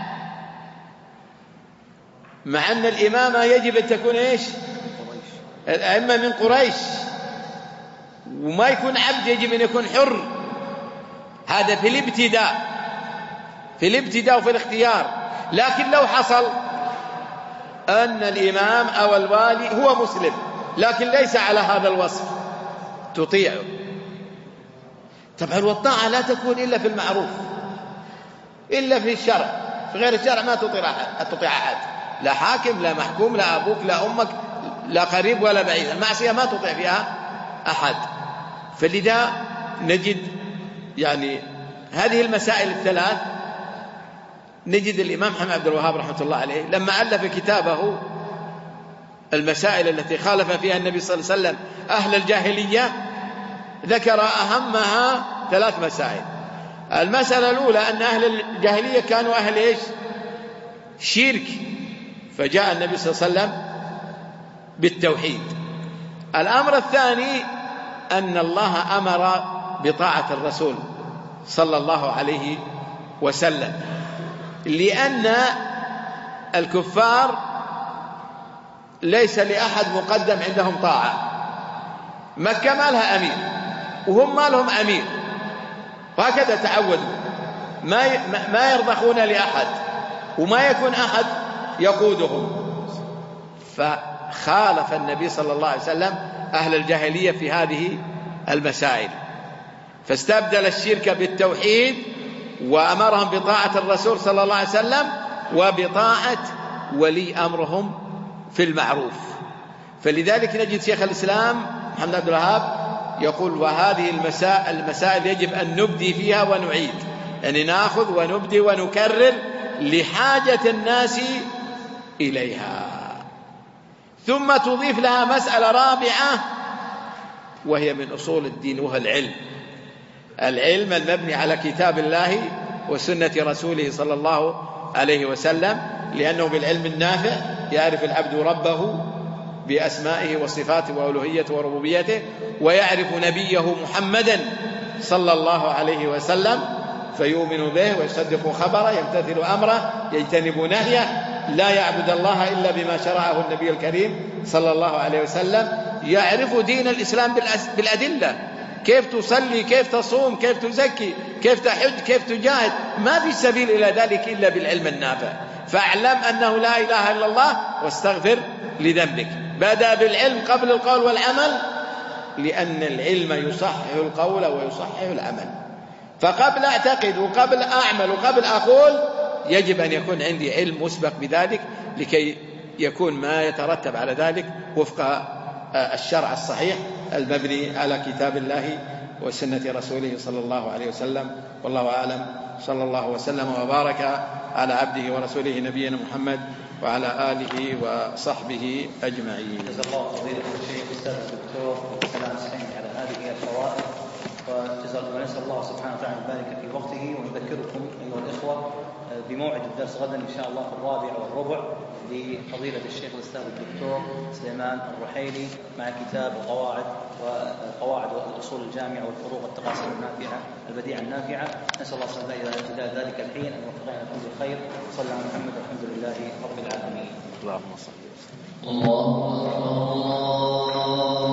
مع أن الإمامة يجب أن تكون إيش؟ الأئمة من قريش، وما يكون عبد، يجب أن يكون حر. هذا في الابتداء في الابتداء وفي الاختيار. لكن لو حصل أن الإمام أو الوالي هو مسلم لكن ليس على هذا الوصف تطيعه. طبعا والطاعة لا تكون إلا في المعروف، إلا في الشرع. في غير الشرع ما تطيع أحد، تطيع أحد، لا حاكم لا محكوم لا أبوك لا أمك لا قريب ولا بعيد. المعصية ما تطيع فيها أحد. فلذا نجد يعني هذه المسائل الثلاث. نجد الإمام محمد عبد الوهاب رحمة الله عليه لما ألف كتابه المسائل التي خالف فيها النبي صلى الله عليه وسلم أهل الجاهلية، ذكر أهمها ثلاث مسائل. المسألة الأولى أن أهل الجاهلية كانوا أهل إيش؟ شرك، فجاء النبي صلى الله عليه وسلم بالتوحيد. الأمر الثاني أن الله أمر بطاعة الرسول صلى الله عليه وسلم، لأن الكفار ليس لأحد مقدم عندهم طاعة. مكة ما لها أمير وهم ما لهم أمير، وهكذا تعودوا، ما ما يرضخون لأحد وما يكون أحد يقودهم. فخالف النبي صلى الله عليه وسلم أهل الجاهلية في هذه المسائل، فاستبدل الشرك بالتوحيد وأمرهم بطاعة الرسول صلى الله عليه وسلم وبطاعة ولي أمرهم في المعروف. فلذلك نجد شيخ الإسلام محمد عبد الوهاب يقول: وهذه المسائل, المسائل يجب أن نبدي فيها ونعيد، يعني نأخذ ونبدي ونكرر لحاجة الناس إليها. ثم تضيف لها مسألة رابعة وهي من أصول الدين، وهو العلم. العلم المبني على كتاب الله وسنة رسوله صلى الله عليه وسلم، لأنه بالعلم النافع يعرف العبد ربه بأسمائه وصفاته وألوهيته وربوبيته، ويعرف نبيه محمدا صلى الله عليه وسلم فيؤمن به ويصدق خبره، يمتثل أمره، يجتنب نهيه، لا يعبد الله إلا بما شرعه النبي الكريم صلى الله عليه وسلم. يعرف دين الإسلام بالأدلة، كيف تصلي، كيف تصوم، كيف تزكي، كيف تحج، كيف تجاهد. ما في سبيل إلى ذلك إلا بالعلم النافع. فاعلم أنه لا إله إلا الله واستغفر لذنبك. بدأ بالعلم قبل القول والعمل، لأن العلم يصحح القول ويصحح العمل. فقبل أعتقد وقبل أعمل وقبل أقول يجب أن يكون عندي علم مسبق بذلك، لكي يكون ما يترتب على ذلك وفق الشرع الصحيح المبني على كتاب الله وسنة رسوله صلى الله عليه وسلم. والله أعلم. صلى الله وسلم وبارك على عبده ورسوله نبينا محمد وعلى آله وصحبه أجمعين. جزا الله فضيلة الشيخ الأستاذ الدكتور سلام سحيمي على هذه الفوائد، ونسأل الله سبحانه وتعالى أن يبارك في وقته. ونذكركم أيها الإخوة بموعد الدرس غدا إن شاء الله في الرابع والربع لفضيلة الشيخ الأستاذ الدكتور سليمان الرحيلي مع كتاب القواعد وقواعد الأصول الجامعة والفروق والتقاسيم النافعة البديعة النافعة. نسأل الله سبحانه وتعالى إلى ذلك الحين أن يوفقنا كل خير. صلى على محمد والحمد لله رب العالمين. اللهم صل وسلم. الله أكبر.